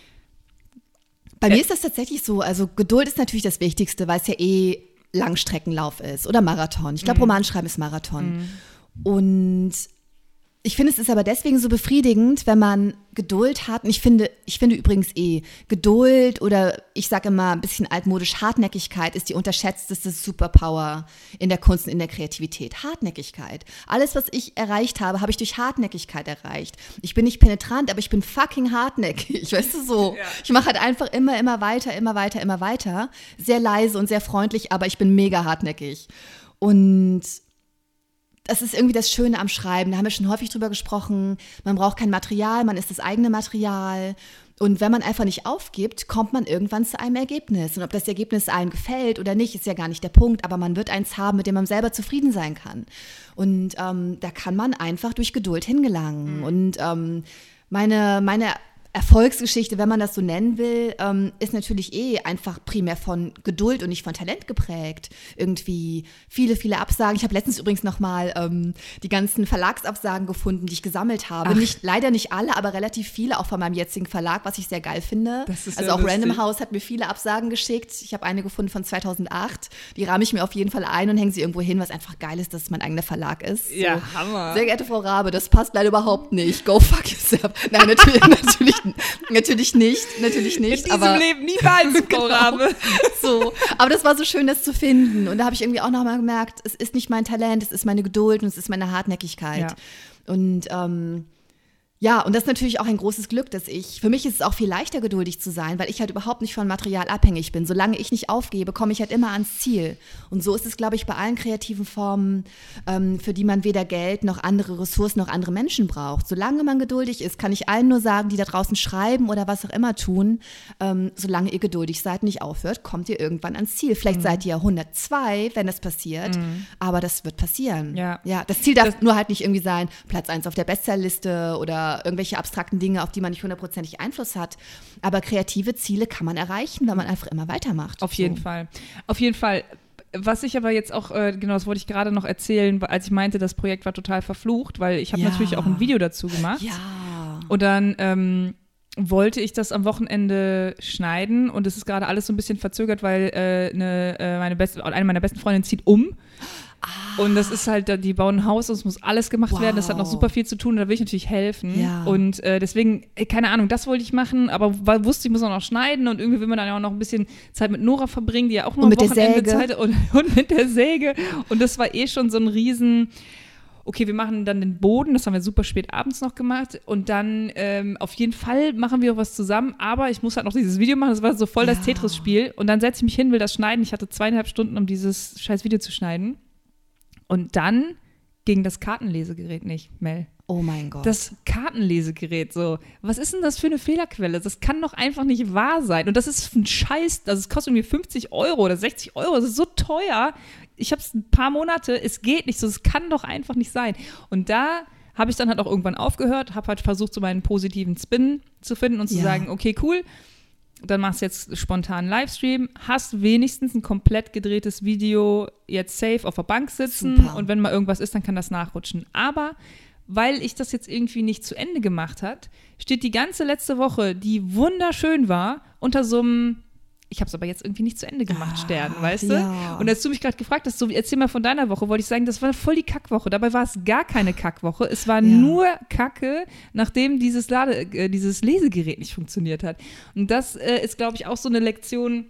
Bei Ä- mir ist das tatsächlich so. Also Geduld ist natürlich das Wichtigste, weil es ja eh Langstreckenlauf ist oder Marathon. Ich glaube, Romanschreiben ist Marathon. Und ich finde, es ist aber deswegen so befriedigend, wenn man Geduld hat. Und ich finde, ich finde übrigens eh, Geduld oder ich sage immer ein bisschen altmodisch, Hartnäckigkeit ist die unterschätzteste Superpower in der Kunst und in der Kreativität. Hartnäckigkeit. Alles, was ich erreicht habe, habe ich durch Hartnäckigkeit erreicht. Ich bin nicht penetrant, aber ich bin fucking hartnäckig. Weißt du so? Ja. Ich mache halt einfach immer, immer weiter, immer weiter, immer weiter. Sehr leise und sehr freundlich, aber ich bin mega hartnäckig. Und das ist irgendwie das Schöne am Schreiben. Da haben wir schon häufig drüber gesprochen. Man braucht kein Material, man ist das eigene Material. Und wenn man einfach nicht aufgibt, kommt man irgendwann zu einem Ergebnis. Und ob das Ergebnis einem gefällt oder nicht, ist ja gar nicht der Punkt. Aber man wird eins haben, mit dem man selber zufrieden sein kann. Und ähm, da kann man einfach durch Geduld hingelangen. Mhm. Und ähm, meine, meine Erfolgsgeschichte, wenn man das so nennen will, ähm, ist natürlich eh einfach primär von Geduld und nicht von Talent geprägt. Irgendwie viele, viele Absagen. Ich habe letztens übrigens nochmal ähm, die ganzen Verlagsabsagen gefunden, die ich gesammelt habe. Nicht, leider nicht alle, aber relativ viele, auch von meinem jetzigen Verlag, was ich sehr geil finde. Das ist also ja auch lustig. Random House hat mir viele Absagen geschickt. Ich habe eine gefunden von zweitausendacht. Die rahme ich mir auf jeden Fall ein und hänge sie irgendwo hin, was einfach geil ist, dass es mein eigener Verlag ist. So. ja, Hammer. Sehr geehrte Frau Rabe, das passt leider überhaupt nicht. Go fuck yourself. Nein, natürlich, natürlich, natürlich nicht, natürlich nicht. In diesem aber Leben niemals, Frau Rabe. so. Aber das war so schön, das zu finden. Und da habe ich irgendwie auch nochmal gemerkt, es ist nicht mein Talent, es ist meine Geduld und es ist meine Hartnäckigkeit. Ja. Und ähm, ja, und das ist natürlich auch ein großes Glück, dass ich, für mich ist es auch viel leichter, geduldig zu sein, weil ich halt überhaupt nicht von Material abhängig bin. Solange ich nicht aufgebe, komme ich halt immer ans Ziel. Und so ist es, glaube ich, bei allen kreativen Formen, ähm, für die man weder Geld noch andere Ressourcen noch andere Menschen braucht. Solange man geduldig ist, kann ich allen nur sagen, die da draußen schreiben oder was auch immer tun, ähm, solange ihr geduldig seid und nicht aufhört, kommt ihr irgendwann ans Ziel. Vielleicht mhm. seid ihr hundertzwei, wenn das passiert, mhm. aber das wird passieren. Ja. Ja, das Ziel darf das nur halt nicht irgendwie sein, Platz eins auf der Bestsellerliste oder irgendwelche abstrakten Dinge, auf die man nicht hundertprozentig Einfluss hat. Aber kreative Ziele kann man erreichen, wenn man einfach immer weitermacht. Auf jeden so. Fall. Auf jeden Fall. Was ich aber jetzt auch, äh, genau, das wollte ich gerade noch erzählen, als ich meinte, das Projekt war total verflucht, weil ich habe Ja. natürlich auch ein Video dazu gemacht. Ja. Und dann ähm, wollte ich das am Wochenende schneiden und es ist gerade alles so ein bisschen verzögert, weil äh, eine, äh, meine beste, eine meiner besten Freundinnen zieht um. Ah. Und das ist halt, die bauen ein Haus und es muss alles gemacht wow. werden. Das hat noch super viel zu tun und da will ich natürlich helfen. Ja. Und äh, deswegen, keine Ahnung, das wollte ich machen, aber weil, wusste ich, muss auch noch schneiden und irgendwie will man dann ja auch noch ein bisschen Zeit mit Nora verbringen, die ja auch noch und am mit Wochenende der Säge. Zeit und, und mit der Säge. Und das war eh schon so ein riesen... Okay, wir machen dann den Boden, das haben wir super spät abends noch gemacht und dann ähm, auf jeden Fall machen wir auch was zusammen, aber ich muss halt noch dieses Video machen, das war so voll ja. das Tetris-Spiel und dann setze ich mich hin, will das schneiden, ich hatte zweieinhalb Stunden, um dieses scheiß Video zu schneiden und dann ging das Kartenlesegerät nicht, Mel. Oh mein Gott. Das Kartenlesegerät, so. Was ist denn das für eine Fehlerquelle? Das kann doch einfach nicht wahr sein. Und das ist ein Scheiß, also es kostet irgendwie fünfzig Euro oder sechzig Euro, das ist so teuer. Ich habe es ein paar Monate, es geht nicht so, es kann doch einfach nicht sein. Und da habe ich dann halt auch irgendwann aufgehört, habe halt versucht, so meinen positiven Spin zu finden und zu ja. sagen, okay, cool, dann machst du jetzt spontan einen Livestream, hast wenigstens ein komplett gedrehtes Video jetzt safe auf der Bank sitzen Super. Und wenn mal irgendwas ist, dann kann das nachrutschen. Aber weil ich das jetzt irgendwie nicht zu Ende gemacht hat, steht die ganze letzte Woche, die wunderschön war, unter so einem, ich habe es aber jetzt irgendwie nicht zu Ende gemacht, ah, Stern, weißt du? Ja. Und als du mich gerade gefragt hast, so, erzähl mal von deiner Woche, wollte ich sagen, das war voll die Kackwoche. Dabei war es gar keine Kackwoche. Es war ja. nur Kacke, nachdem dieses, Lade, äh, dieses Lesegerät nicht funktioniert hat. Und das äh, ist, glaube ich, auch so eine Lektion.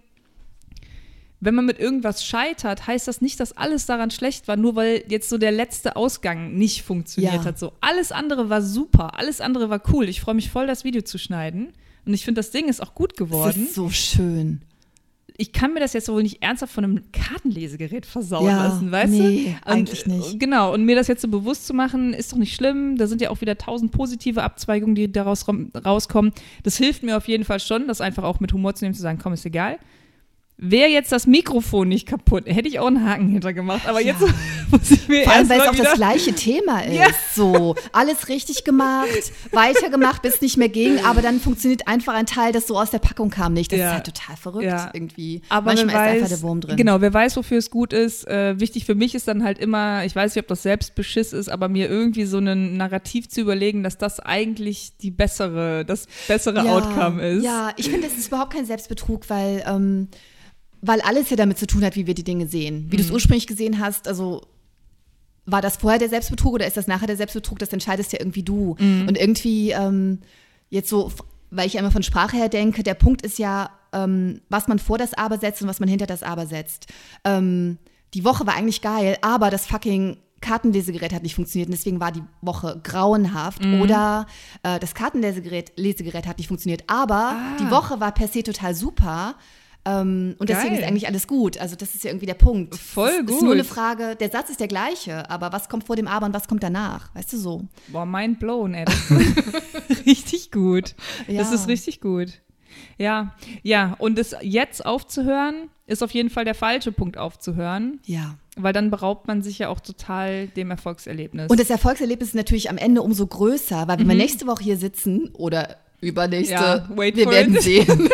Wenn man mit irgendwas scheitert, heißt das nicht, dass alles daran schlecht war, nur weil jetzt so der letzte Ausgang nicht funktioniert ja. hat. So, alles andere war super, alles andere war cool. Ich freue mich voll, das Video zu schneiden. Und ich finde, das Ding ist auch gut geworden. Das ist so schön. Ich kann mir das jetzt wohl nicht ernsthaft von einem Kartenlesegerät versauen ja, lassen, weißt nee, du? eigentlich nicht. Genau, und mir das jetzt so bewusst zu machen, ist doch nicht schlimm. Da sind ja auch wieder tausend positive Abzweigungen, die daraus rauskommen. Das hilft mir auf jeden Fall schon, das einfach auch mit Humor zu nehmen, zu sagen, komm, ist egal. Wäre jetzt das Mikrofon nicht kaputt, hätte ich auch einen Haken hinter gemacht. Aber ja. jetzt muss ich mir Vor allem, erst weil es mal auch wieder das gleiche Thema ist. Ja. So, alles richtig gemacht, weitergemacht, bis es nicht mehr ging. Aber dann funktioniert einfach ein Teil, das so aus der Packung kam, nicht. Das ja. ist halt total verrückt ja. irgendwie. Aber manchmal weiß, ist einfach der Wurm drin. Genau, wer weiß, wofür es gut ist. Äh, wichtig für mich ist dann halt immer, ich weiß nicht, ob das Selbstbeschiss ist, aber mir irgendwie so ein Narrativ zu überlegen, dass das eigentlich die bessere, das bessere ja, Outcome ist. Ja, ich finde, es ist überhaupt kein Selbstbetrug, weil ähm, Weil alles ja damit zu tun hat, wie wir die Dinge sehen. Wie mhm. du es ursprünglich gesehen hast, also war das vorher der Selbstbetrug oder ist das nachher der Selbstbetrug? Das entscheidest ja irgendwie du. Mhm. Und irgendwie ähm, jetzt so, weil ich immer von Sprache her denke, der Punkt ist ja, ähm, was man vor das Aber setzt und was man hinter das Aber setzt. Ähm, die Woche war eigentlich geil, aber das fucking Kartenlesegerät hat nicht funktioniert und deswegen war die Woche grauenhaft. Mhm. Oder äh, das Kartenlesegerät Lesegerät hat nicht funktioniert, aber ah. die Woche war per se total super. Um, und deswegen Geil. Ist eigentlich alles gut. Also das ist ja irgendwie der Punkt. Voll es, gut. Es ist nur eine Frage, der Satz ist der gleiche, aber was kommt vor dem Aber und was kommt danach? Weißt du so? Boah, mind blown, ey. Das ist richtig gut. Ja. Das ist richtig gut. Ja, ja. Und es jetzt aufzuhören, ist auf jeden Fall der falsche Punkt aufzuhören. Ja. Weil dann beraubt man sich ja auch total dem Erfolgserlebnis. Und das Erfolgserlebnis ist natürlich am Ende umso größer, weil wenn mhm. wir nächste Woche hier sitzen oder übernächste, ja, wait wir for werden it. sehen.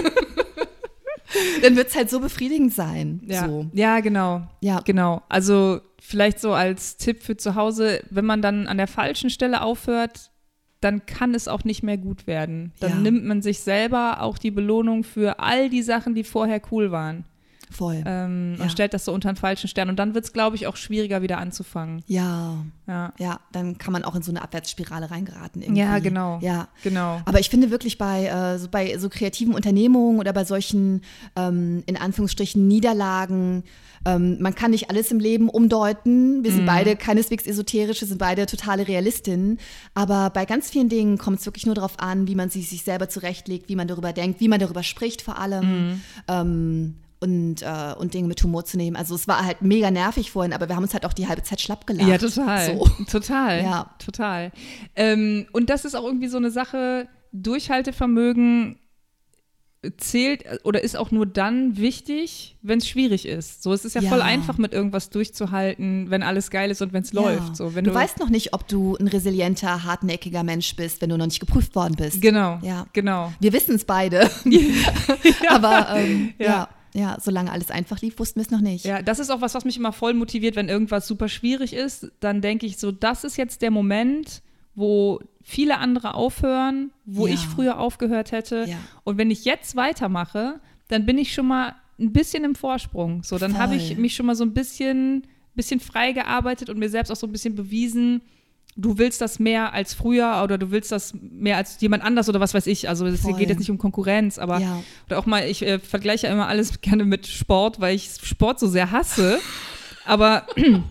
Dann wird es halt so befriedigend sein. Ja, so. ja genau. Ja. Genau. Also vielleicht so als Tipp für zu Hause, wenn man dann an der falschen Stelle aufhört, dann kann es auch nicht mehr gut werden. Dann ja. nimmt man sich selber auch die Belohnung für all die Sachen, die vorher cool waren. Voll. Ähm, ja. Und stellt das so unter einen falschen Stern. Und dann wird es, glaube ich, auch schwieriger, wieder anzufangen. Ja. ja. Ja, dann kann man auch in so eine Abwärtsspirale reingeraten. Irgendwie. Ja, genau. Ja. genau. Aber ich finde wirklich bei, äh, so, bei so kreativen Unternehmungen oder bei solchen, ähm, in Anführungsstrichen, Niederlagen, ähm, man kann nicht alles im Leben umdeuten. Wir sind mm. beide keineswegs esoterisch, wir sind beide totale Realistinnen. Aber bei ganz vielen Dingen kommt es wirklich nur darauf an, wie man sich, sich selber zurechtlegt, wie man darüber denkt, wie man darüber spricht vor allem. Mm. Ähm, Und, äh, und Dinge mit Humor zu nehmen. Also es war halt mega nervig vorhin, aber wir haben uns halt auch die halbe Zeit schlapp gelacht. Ja, total. So. Total. Ja. Total. Ähm, und das ist auch irgendwie so eine Sache, Durchhaltevermögen zählt oder ist auch nur dann wichtig, wenn es schwierig ist. So, es ist ja, ja voll einfach, mit irgendwas durchzuhalten, wenn alles geil ist und wenn es ja. läuft. So, wenn du, du weißt noch nicht, ob du ein resilienter, hartnäckiger Mensch bist, wenn du noch nicht geprüft worden bist. Genau, ja. genau. Wir wissen es beide. ja. Aber ähm, ja. ja. Ja, solange alles einfach lief, wussten wir es noch nicht. Ja, das ist auch was, was mich immer voll motiviert, wenn irgendwas super schwierig ist. Dann denke ich so, das ist jetzt der Moment, wo viele andere aufhören, wo Ja. ich früher aufgehört hätte. Ja. Und wenn ich jetzt weitermache, dann bin ich schon mal ein bisschen im Vorsprung. So, dann habe ich Voll. mich schon mal so ein bisschen, bisschen frei gearbeitet und mir selbst auch so ein bisschen bewiesen, du willst das mehr als früher oder du willst das mehr als jemand anders oder was weiß ich. Also es Voll. geht jetzt nicht um Konkurrenz, aber Ja. oder auch mal, ich äh, vergleiche ja immer alles gerne mit Sport, weil ich Sport so sehr hasse. Aber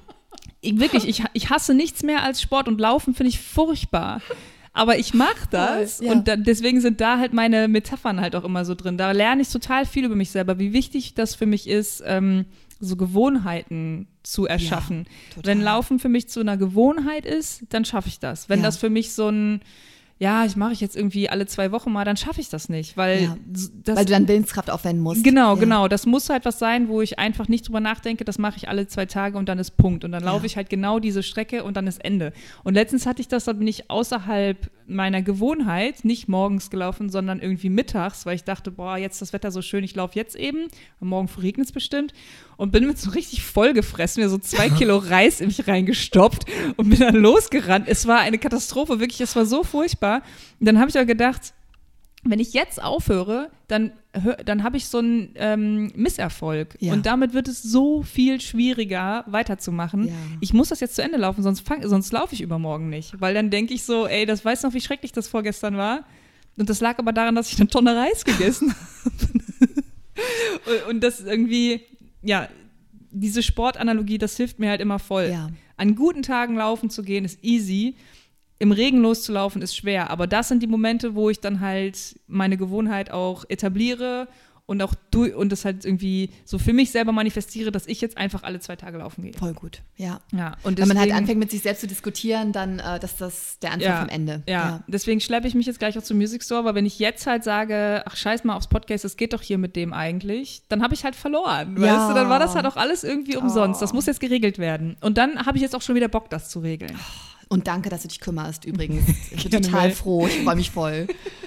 ich, wirklich, ich, ich hasse nichts mehr als Sport und Laufen finde ich furchtbar. Aber ich mache das Voll, ja. und da, deswegen sind da halt meine Metaphern halt auch immer so drin. Da lerne ich total viel über mich selber, wie wichtig das für mich ist, ähm, so Gewohnheiten zu erschaffen. total. Wenn Laufen für mich zu einer Gewohnheit ist, dann schaffe ich das. Wenn Ja. das für mich so ein, ja, ich mache ich jetzt irgendwie alle zwei Wochen mal, dann schaffe ich das nicht, weil Ja. das Weil du dann Willenskraft aufwenden musst. Genau, ja. genau. Das muss halt was sein, wo ich einfach nicht drüber nachdenke, das mache ich alle zwei Tage und dann ist Punkt. Und dann laufe Ja. ich halt genau diese Strecke und dann ist Ende. Und letztens hatte ich das, da bin ich außerhalb meiner Gewohnheit, nicht morgens gelaufen, sondern irgendwie mittags, weil ich dachte, boah, jetzt ist das Wetter so schön, ich laufe jetzt eben. Und morgen regnet es bestimmt. Und bin mit so richtig vollgefressen, mir so zwei Kilo Reis in mich reingestopft und bin dann losgerannt. Es war eine Katastrophe, wirklich, es war so furchtbar. Und dann habe ich auch gedacht, wenn ich jetzt aufhöre, dann, hör- dann habe ich so einen ähm, Misserfolg. Ja. Und damit wird es so viel schwieriger, weiterzumachen. Ja. Ich muss das jetzt zu Ende laufen, sonst, fang- sonst laufe ich übermorgen nicht. Weil dann denke ich so, ey, das weiß noch, wie schrecklich das vorgestern war. Und das lag aber daran, dass ich eine Tonne Reis gegessen habe. und, und das irgendwie, ja, diese Sportanalogie, das hilft mir halt immer voll. Ja. An guten Tagen laufen zu gehen, ist easy. Im Regen loszulaufen ist schwer, aber das sind die Momente, wo ich dann halt meine Gewohnheit auch etabliere und auch du und das halt irgendwie so für mich selber manifestiere, dass ich jetzt einfach alle zwei Tage laufen gehe. Voll gut, ja. Ja, und Wenn man halt deswegen- anfängt, mit sich selbst zu diskutieren, dann äh, das ist das der Anfang vom Ende. Ja, deswegen schleppe ich mich jetzt gleich auch zum Music Store, aber wenn ich jetzt halt sage, ach scheiß mal aufs Podcast, das geht doch hier mit dem eigentlich, dann habe ich halt verloren, Ja. weißt du, dann war das halt auch alles irgendwie umsonst. Das muss jetzt geregelt werden. Und dann habe ich jetzt auch schon wieder Bock, das zu regeln. Und danke, dass du dich kümmerst übrigens. Ich bin Gerne total mal. froh, ich freue mich voll.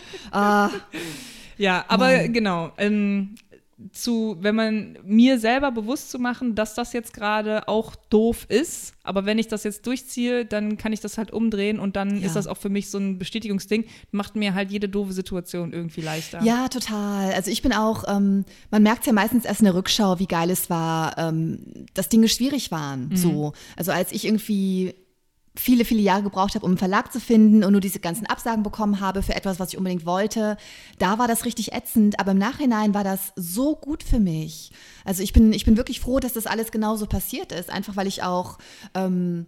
Ah, Ja, aber Mann. genau, ähm, zu, wenn man mir selber bewusst zu machen, dass das jetzt gerade auch doof ist, aber wenn ich das jetzt durchziehe, dann kann ich das halt umdrehen und dann Ja. ist das auch für mich so ein Bestätigungsding, macht mir halt jede doofe Situation irgendwie leichter. ja, total. Also ich bin auch, ähm, man merkt es ja meistens erst in der Rückschau, wie geil es war, ähm, dass Dinge schwierig waren. Mhm. So. Also als ich irgendwie viele, viele Jahre gebraucht habe, um einen Verlag zu finden und nur diese ganzen Absagen bekommen habe für etwas, was ich unbedingt wollte, da war das richtig ätzend, aber im Nachhinein war das so gut für mich. Also ich bin, ich bin wirklich froh, dass das alles genauso passiert ist, einfach weil ich auch ähm,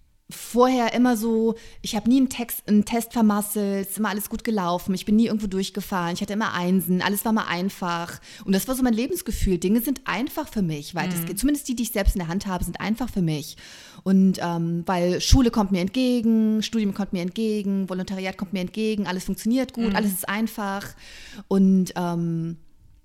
vorher immer so, ich habe nie einen, Text, einen Test vermasselt, es ist immer alles gut gelaufen, ich bin nie irgendwo durchgefallen, ich hatte immer Einsen, alles war mal einfach und das war so mein Lebensgefühl, Dinge sind einfach für mich, weitestgehend, zumindest die, die ich selbst in der Hand habe, sind einfach für mich und ähm, weil Schule kommt mir entgegen, Studium kommt mir entgegen, Volontariat kommt mir entgegen, alles funktioniert gut, alles ist einfach und ähm,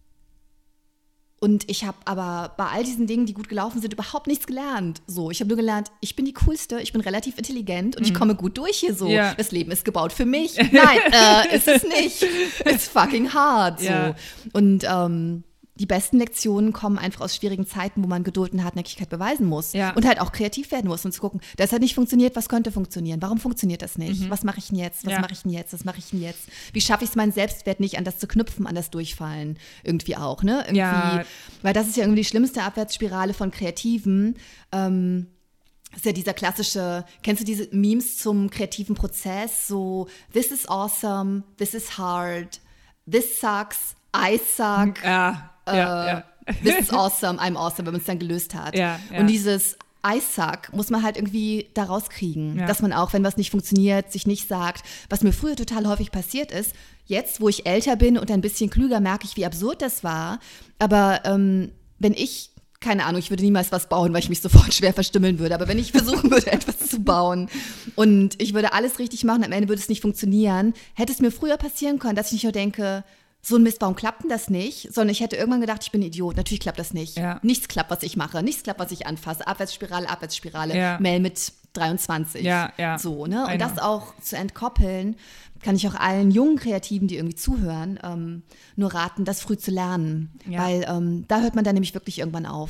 Und ich habe aber bei all diesen Dingen, die gut gelaufen sind, überhaupt nichts gelernt. So, ich habe nur gelernt, ich bin die Coolste, ich bin relativ intelligent und ich komme gut durch hier so. Ja. Das Leben ist gebaut für mich. Nein, äh, ist es nicht. It's fucking hard. So. Ja. Und ähm, die besten Lektionen kommen einfach aus schwierigen Zeiten, wo man Geduld und Hartnäckigkeit beweisen muss. Ja. Und halt auch kreativ werden muss und zu gucken, das hat nicht funktioniert, was könnte funktionieren? Warum funktioniert das nicht? Was mache ich denn jetzt? Was Ja. mache ich denn jetzt? Was mache ich denn jetzt? Wie schaffe ich es, meinen Selbstwert nicht an das zu knüpfen, an das Durchfallen? Irgendwie auch, ne? Irgendwie, Ja. Weil das ist ja irgendwie die schlimmste Abwärtsspirale von Kreativen. Ähm, das ist ja dieser klassische, kennst du diese Memes zum kreativen Prozess? So, this is awesome, this is hard, this sucks, I suck. Ja, ja, ja. This is awesome, I'm awesome, wenn man es dann gelöst hat. Ja, ja. Und dieses I suck muss man halt irgendwie da rauskriegen. Ja. Dass man auch, wenn was nicht funktioniert, sich nicht sagt, was mir früher total häufig passiert ist, jetzt, wo ich älter bin und ein bisschen klüger, merke ich, wie absurd das war. Aber ähm, wenn ich, keine Ahnung, ich würde niemals was bauen, weil ich mich sofort schwer verstümmeln würde. Aber wenn ich versuchen würde, etwas zu bauen und ich würde alles richtig machen, am Ende würde es nicht funktionieren, hätte es mir früher passieren können, dass ich nicht nur denke, so ein Mist, warum klappt denn das nicht? Sondern ich hätte irgendwann gedacht, ich bin ein Idiot. Natürlich klappt das nicht. Ja. Nichts klappt, was ich mache. Nichts klappt, was ich anfasse. Abwärtsspirale, Abwärtsspirale. Ja. Mail mit dreiundzwanzig. Ja, ja. So, ne? I Und know. das auch zu entkoppeln, kann ich auch allen jungen Kreativen, die irgendwie zuhören, ähm, nur raten, das früh zu lernen. Ja. Weil ähm, da hört man dann nämlich wirklich irgendwann auf.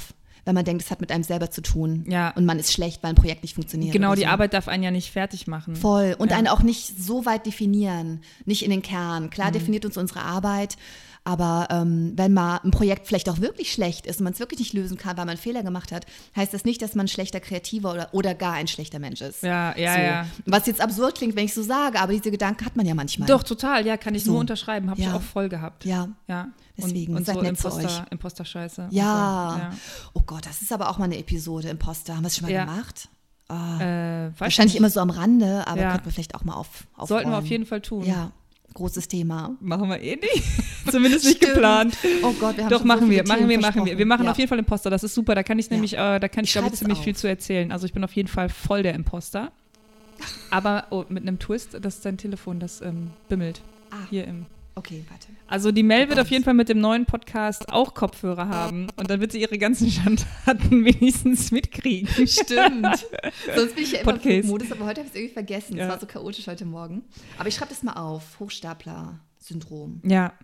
wenn man denkt, es hat mit einem selber zu tun. Ja. Und man ist schlecht, weil ein Projekt nicht funktioniert. Genau, oder die so. Arbeit darf einen ja nicht fertig machen. Voll. Und ja. einen auch nicht so weit definieren, nicht in den Kern. Klar Mhm. definiert uns unsere Arbeit, aber ähm, wenn mal ein Projekt vielleicht auch wirklich schlecht ist und man es wirklich nicht lösen kann, weil man einen Fehler gemacht hat, heißt das nicht, dass man ein schlechter Kreativer oder, oder gar ein schlechter Mensch ist. Ja, ja, so. ja. Was jetzt absurd klingt, wenn ich so sage, aber diese Gedanken hat man ja manchmal. Doch, total, ja, kann ich So. nur unterschreiben. Habe Ja. ich auch voll gehabt. Ja. Ja. Deswegen, und, und seid so nett zu Imposter, euch. Imposter-Scheiße. Ja. Und so. ja. Oh Gott, das ist aber auch mal eine Episode, Imposter. Haben wir es schon mal Ja. gemacht? Oh. Äh, weiß Wahrscheinlich nicht. immer so am Rande, aber Ja. könnten wir vielleicht auch mal auf, aufräumen. Sollten wir auf jeden Fall tun. Ja, großes Thema. Machen wir eh nicht. Zumindest nicht Stimmt. geplant. Oh Gott, wir haben Doch, schon machen so wir, viele machen Themen wir, machen wir. versprochen. Wir machen ja. auf jeden Fall Imposter. Das ist super. Da kann ich nämlich, äh, da kann ich, Ich glaube ich, schreib's ziemlich auf. viel zu erzählen. Also ich bin auf jeden Fall voll der Imposter. Aber oh, mit einem Twist, das ist dein Telefon, das ähm, bimmelt. Ah. Hier im. Okay, warte. Also die Mel wird auf jeden Fall mit dem neuen Podcast auch Kopfhörer haben. Und dann wird sie ihre ganzen Schandtaten wenigstens mitkriegen. Stimmt. Sonst bin ich ja immer im Podcast. Modus, aber heute habe ich es irgendwie vergessen. Es Ja. war so chaotisch heute Morgen. Aber ich schreibe das mal auf. Hochstapler-Syndrom. Ja.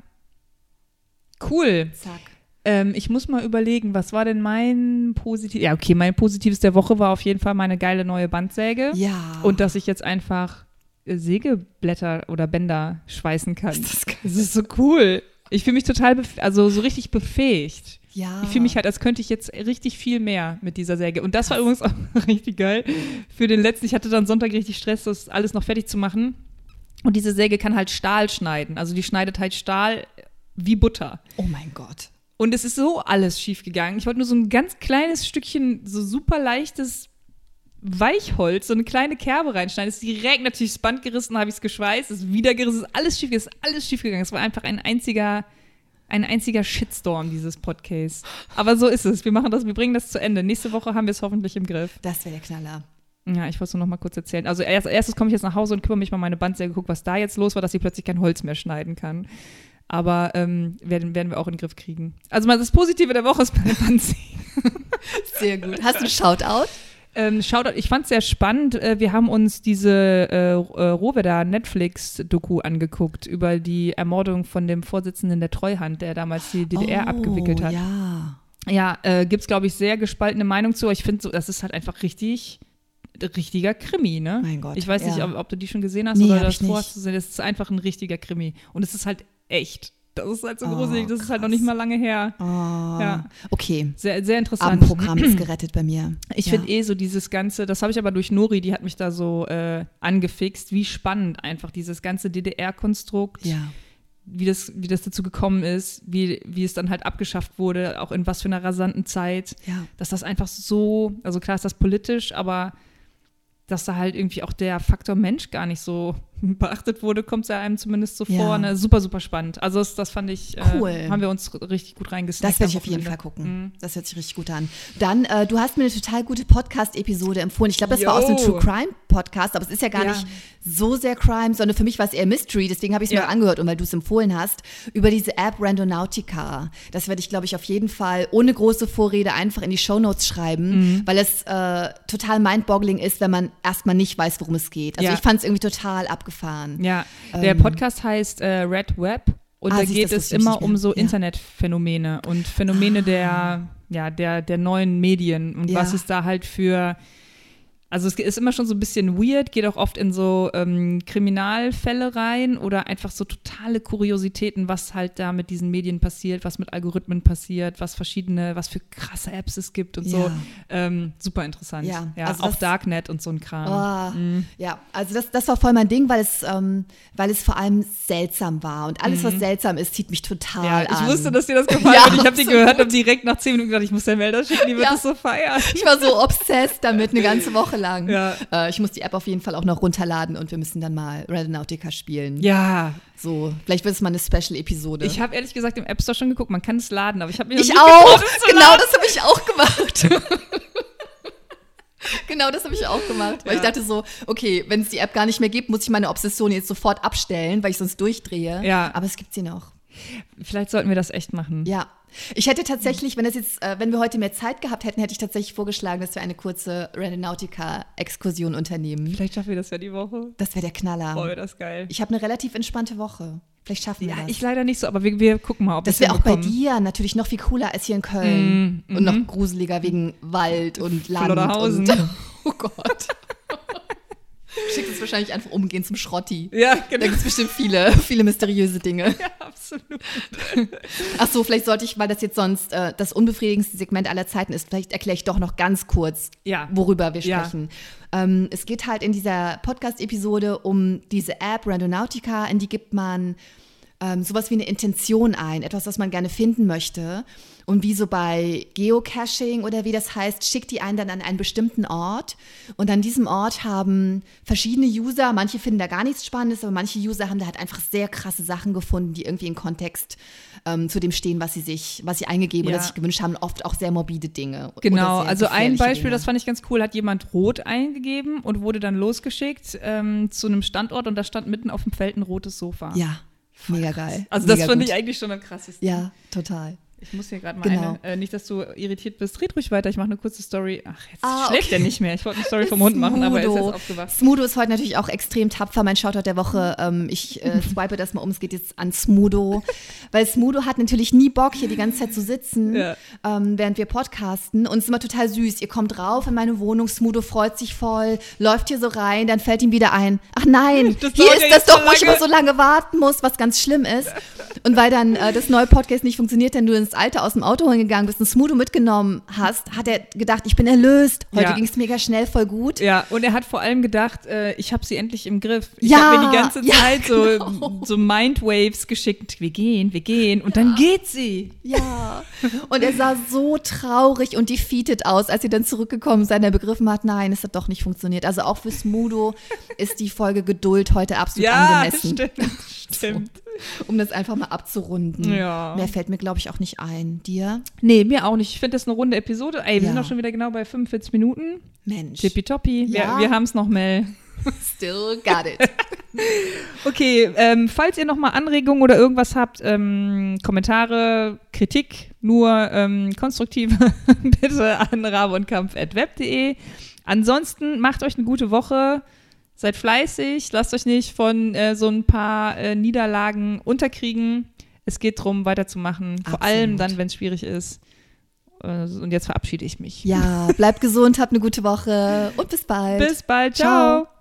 Cool. Zack. Ähm, ich muss mal überlegen, was war denn mein Positiv... Ja, okay, mein Positives der Woche war auf jeden Fall meine geile neue Bandsäge. Ja. Und dass ich jetzt einfach äh, Sägeblätter oder Bänder schweißen kann. Ist das geil. Das ist so cool. Ich fühle mich total, bef- also so richtig befähigt. Ja. Ich fühle mich halt, als könnte ich jetzt richtig viel mehr mit dieser Säge. Und das war übrigens auch richtig geil. Für den letzten, ich hatte dann Sonntag richtig Stress, das alles noch fertig zu machen. Und diese Säge kann halt Stahl schneiden. Also die schneidet halt Stahl wie Butter. Oh mein Gott. Und es ist so alles schief gegangen. Ich wollte nur so ein ganz kleines Stückchen, so super leichtes Weichholz, so eine kleine Kerbe reinschneiden. Es ist direkt natürlich das Band gerissen, habe ich es geschweißt, es ist wieder gerissen, es ist alles schief, es ist alles schief gegangen. Es war einfach ein einziger, ein einziger Shitstorm, dieses Podcast. Aber so ist es. Wir machen das, wir bringen das zu Ende. Nächste Woche haben wir es hoffentlich im Griff. Das wäre der Knaller. Ja, ich wollte es nur noch mal kurz erzählen. Also erst, erstes komme ich jetzt nach Hause und kümmere mich mal um meine Bandsäge, gucke, was da jetzt los war, dass sie plötzlich kein Holz mehr schneiden kann. Aber ähm, werden, werden wir auch in den Griff kriegen. Also mal das Positive der Woche ist meine Bandsäge. Sehr gut. Hast du ein Shoutout? Ähm, Shoutout, ich fand es sehr spannend. Äh, wir haben uns diese äh, äh, Rohwedder Netflix-Doku angeguckt über die Ermordung von dem Vorsitzenden der Treuhand, der damals die D D R oh, abgewickelt hat. Ja. Ja, äh, gibt es, glaube ich, sehr gespaltene Meinung zu. Ich finde, so, das ist halt einfach richtig, richtiger Krimi, ne? Mein Gott, Ich weiß nicht, ja. ob, ob du die schon gesehen hast Nee, oder hab das ich nicht. vorhast zu sehen. Das ist einfach ein richtiger Krimi. Und es ist halt echt. Das ist halt so Oh, gruselig. Das ist halt noch krass. nicht mal lange her. Oh. Ja. Okay. Sehr, sehr interessant. Abendprogramm ist gerettet bei mir. Ich ja. finde eh so dieses ganze, das habe ich aber durch Nori, die hat mich da so äh, angefixt, wie spannend einfach dieses ganze D D R-Konstrukt, Ja. wie, das, wie das dazu gekommen ist, wie, wie es dann halt abgeschafft wurde, auch in was für einer rasanten Zeit, Ja. dass das einfach so, also klar ist das politisch, aber dass da halt irgendwie auch der Faktor Mensch gar nicht so beachtet wurde, kommt es ja einem zumindest so Ja. vor. Ne? Super, super spannend. Also das, das fand ich, Cool. äh, haben wir uns richtig gut reingesnackt. Das werde ich am auf jeden Wochenende. Fall gucken. Mhm. Das hört sich richtig gut an. Dann, äh, du hast mir eine total gute Podcast-Episode empfohlen. Ich glaube, das war aus dem Jo. True Crime Podcast, aber es ist ja gar Ja. nicht so sehr Crime, sondern für mich war es eher Mystery. Deswegen habe ich es Ja. mir angehört und weil du es empfohlen hast, über diese App Randonautica. Das werde ich, glaube ich, auf jeden Fall ohne große Vorrede einfach in die Shownotes schreiben, Mhm. weil es äh, total mindboggling ist, wenn man erstmal nicht weiß, worum es geht. Also Ja. ich fand es irgendwie total abgefahren. Ja, der Ähm, Podcast heißt äh, Red Web und Ah, da siehst du, geht das es wusste ich immer nicht mehr. um so Ja. Ah. Internetphänomene und Phänomene der, ja, der, der neuen Medien und Ja. was es da halt für, also es ist immer schon so ein bisschen weird, geht auch oft in so ähm, Kriminalfälle rein oder einfach so totale Kuriositäten, was halt da mit diesen Medien passiert, was mit Algorithmen passiert, was verschiedene, was für krasse Apps es gibt und so. Ja. Ähm, super interessant. Ja, Ja, also auch das- Darknet und so ein Kram. Oh, Ja, also das, das war voll mein Ding, weil es, ähm, weil es vor allem seltsam war. Und alles, was seltsam ist, zieht mich total Ja, ich an. wusste, dass dir das gefallen Ja, wird. Ich habe die absolut. gehört und direkt nach zehn Minuten gedacht, ich muss der Melder schicken, die wird Ja. das so feiern. Ich war so obsessed damit eine ganze Woche lang. Ja. Äh, ich muss die App auf jeden Fall auch noch runterladen und wir müssen dann mal Randonautica spielen. Ja, So, vielleicht wird es mal eine Special-Episode. ich habe ehrlich gesagt im App Store schon geguckt, man kann es laden, aber ich habe mir noch Ich nicht auch. getraut, es zu Genau, laden. das habe ich auch gemacht. Genau, das habe ich auch gemacht. Weil Ja. ich dachte so, okay, wenn es die App gar nicht mehr gibt, muss ich meine Obsession jetzt sofort abstellen, weil ich sonst durchdrehe. Ja. Aber es gibt sie noch. Vielleicht sollten wir das echt machen. Ja. Ich hätte tatsächlich, wenn das jetzt, äh, wenn wir heute mehr Zeit gehabt hätten, hätte ich tatsächlich vorgeschlagen, dass wir eine kurze Randonautica-Exkursion unternehmen. Vielleicht schaffen wir das ja die Woche. Das wäre der Knaller. Boah, wäre das geil. Ich habe eine relativ entspannte Woche. Vielleicht schaffen wir Ja, das. ich leider nicht so, aber wir, wir gucken mal, ob Das wir wäre auch bei hinbekommen. dir natürlich noch viel cooler als hier in Köln. Mm, und noch mhm. gruseliger wegen Wald und Land. Flodderhausen. Und, oh Gott. Schickt es wahrscheinlich einfach umgehen zum Schrotti. Ja, Da genau. gibt es bestimmt viele, viele mysteriöse Dinge. Ja, absolut. Ach so, vielleicht sollte ich, weil das jetzt sonst äh, das unbefriedigendste Segment aller Zeiten ist, vielleicht erkläre ich doch noch ganz kurz, Ja. worüber wir Ja. sprechen. Ähm, es geht halt in dieser Podcast-Episode um diese App Randonautica, in die gibt man ähm, sowas wie eine Intention ein, etwas, was man gerne finden möchte. Und wie so bei Geocaching oder wie das heißt, schickt die einen dann an einen bestimmten Ort. Und an diesem Ort haben verschiedene User, manche finden da gar nichts Spannendes, aber manche User haben da halt einfach sehr krasse Sachen gefunden, die irgendwie in Kontext ähm, zu dem stehen, was sie sich, was sie eingegeben Ja. oder sich gewünscht haben. Oft auch sehr morbide Dinge. Genau, oder sehr also ein gefährliche Beispiel, Dinge. das fand ich ganz cool, hat jemand rot eingegeben und wurde dann losgeschickt ähm, zu einem Standort und da stand mitten auf dem Feld ein rotes Sofa. Ja, mega geil. Also das mega fand gut. ich eigentlich schon am krassesten. Ja, total. Ich muss hier gerade mal Genau. eine, äh, nicht, dass du irritiert bist. Red ruhig weiter, ich mache eine kurze Story. Ach, jetzt Ah, schläft okay. er nicht mehr. Ich wollte eine Story vom Hund machen, aber er ist Smudo. jetzt aufgewacht. Smudo ist heute natürlich auch extrem tapfer, mein Shoutout der Woche. Ähm, ich äh, swipe das mal um, es geht jetzt an Smudo. Weil Smudo hat natürlich nie Bock, hier die ganze Zeit zu sitzen, Ja. ähm, während wir podcasten. Und es ist immer total süß. Ihr kommt rauf in meine Wohnung, Smudo freut sich voll, läuft hier so rein, dann fällt ihm wieder ein, ach nein, Das hier dauert ist ja das jetzt doch, so wo ich lange. immer so lange warten muss, was ganz schlimm ist. Und weil dann äh, das neue Podcast nicht funktioniert, denn du ins Alte aus dem Auto gegangen bist und Smudo mitgenommen hast, hat er gedacht, ich bin erlöst. Heute Ja. ging es mega schnell, voll gut. Ja, und er hat vor allem gedacht, äh, ich habe sie endlich im Griff. Ich Ja, habe mir die ganze ja, Zeit genau. so, so Mindwaves geschickt. Wir gehen, wir gehen. Und dann geht sie. Ja, und er sah so traurig und defeated aus, als sie dann zurückgekommen sind, er begriffen hat, nein, es hat doch nicht funktioniert. Also auch für Smudo ist die Folge Geduld heute absolut Ja, angemessen. stimmt, stimmt. Um das einfach mal abzurunden. Ja. Mehr fällt mir, glaube ich, auch nicht ein. Dir? Nee, mir auch nicht. Ich finde das eine runde Episode. Ey, wir Ja. sind auch schon wieder genau bei fünfundvierzig Minuten. Mensch. Tippitoppi. Ja. Wir, wir haben es noch, Mel. Still got it. Okay, ähm, falls ihr nochmal Anregungen oder irgendwas habt, ähm, Kommentare, Kritik, nur ähm, konstruktive, bitte an rabeundkampf at web punkt de. Ansonsten macht euch eine gute Woche, seid fleißig, lasst euch nicht von äh, so ein paar äh, Niederlagen unterkriegen. Es geht darum, weiterzumachen, vor Absolut. allem dann, wenn es schwierig ist. Äh, und jetzt verabschiede ich mich. Ja, bleibt gesund, habt eine gute Woche und bis bald. Bis bald, Ciao. ciao.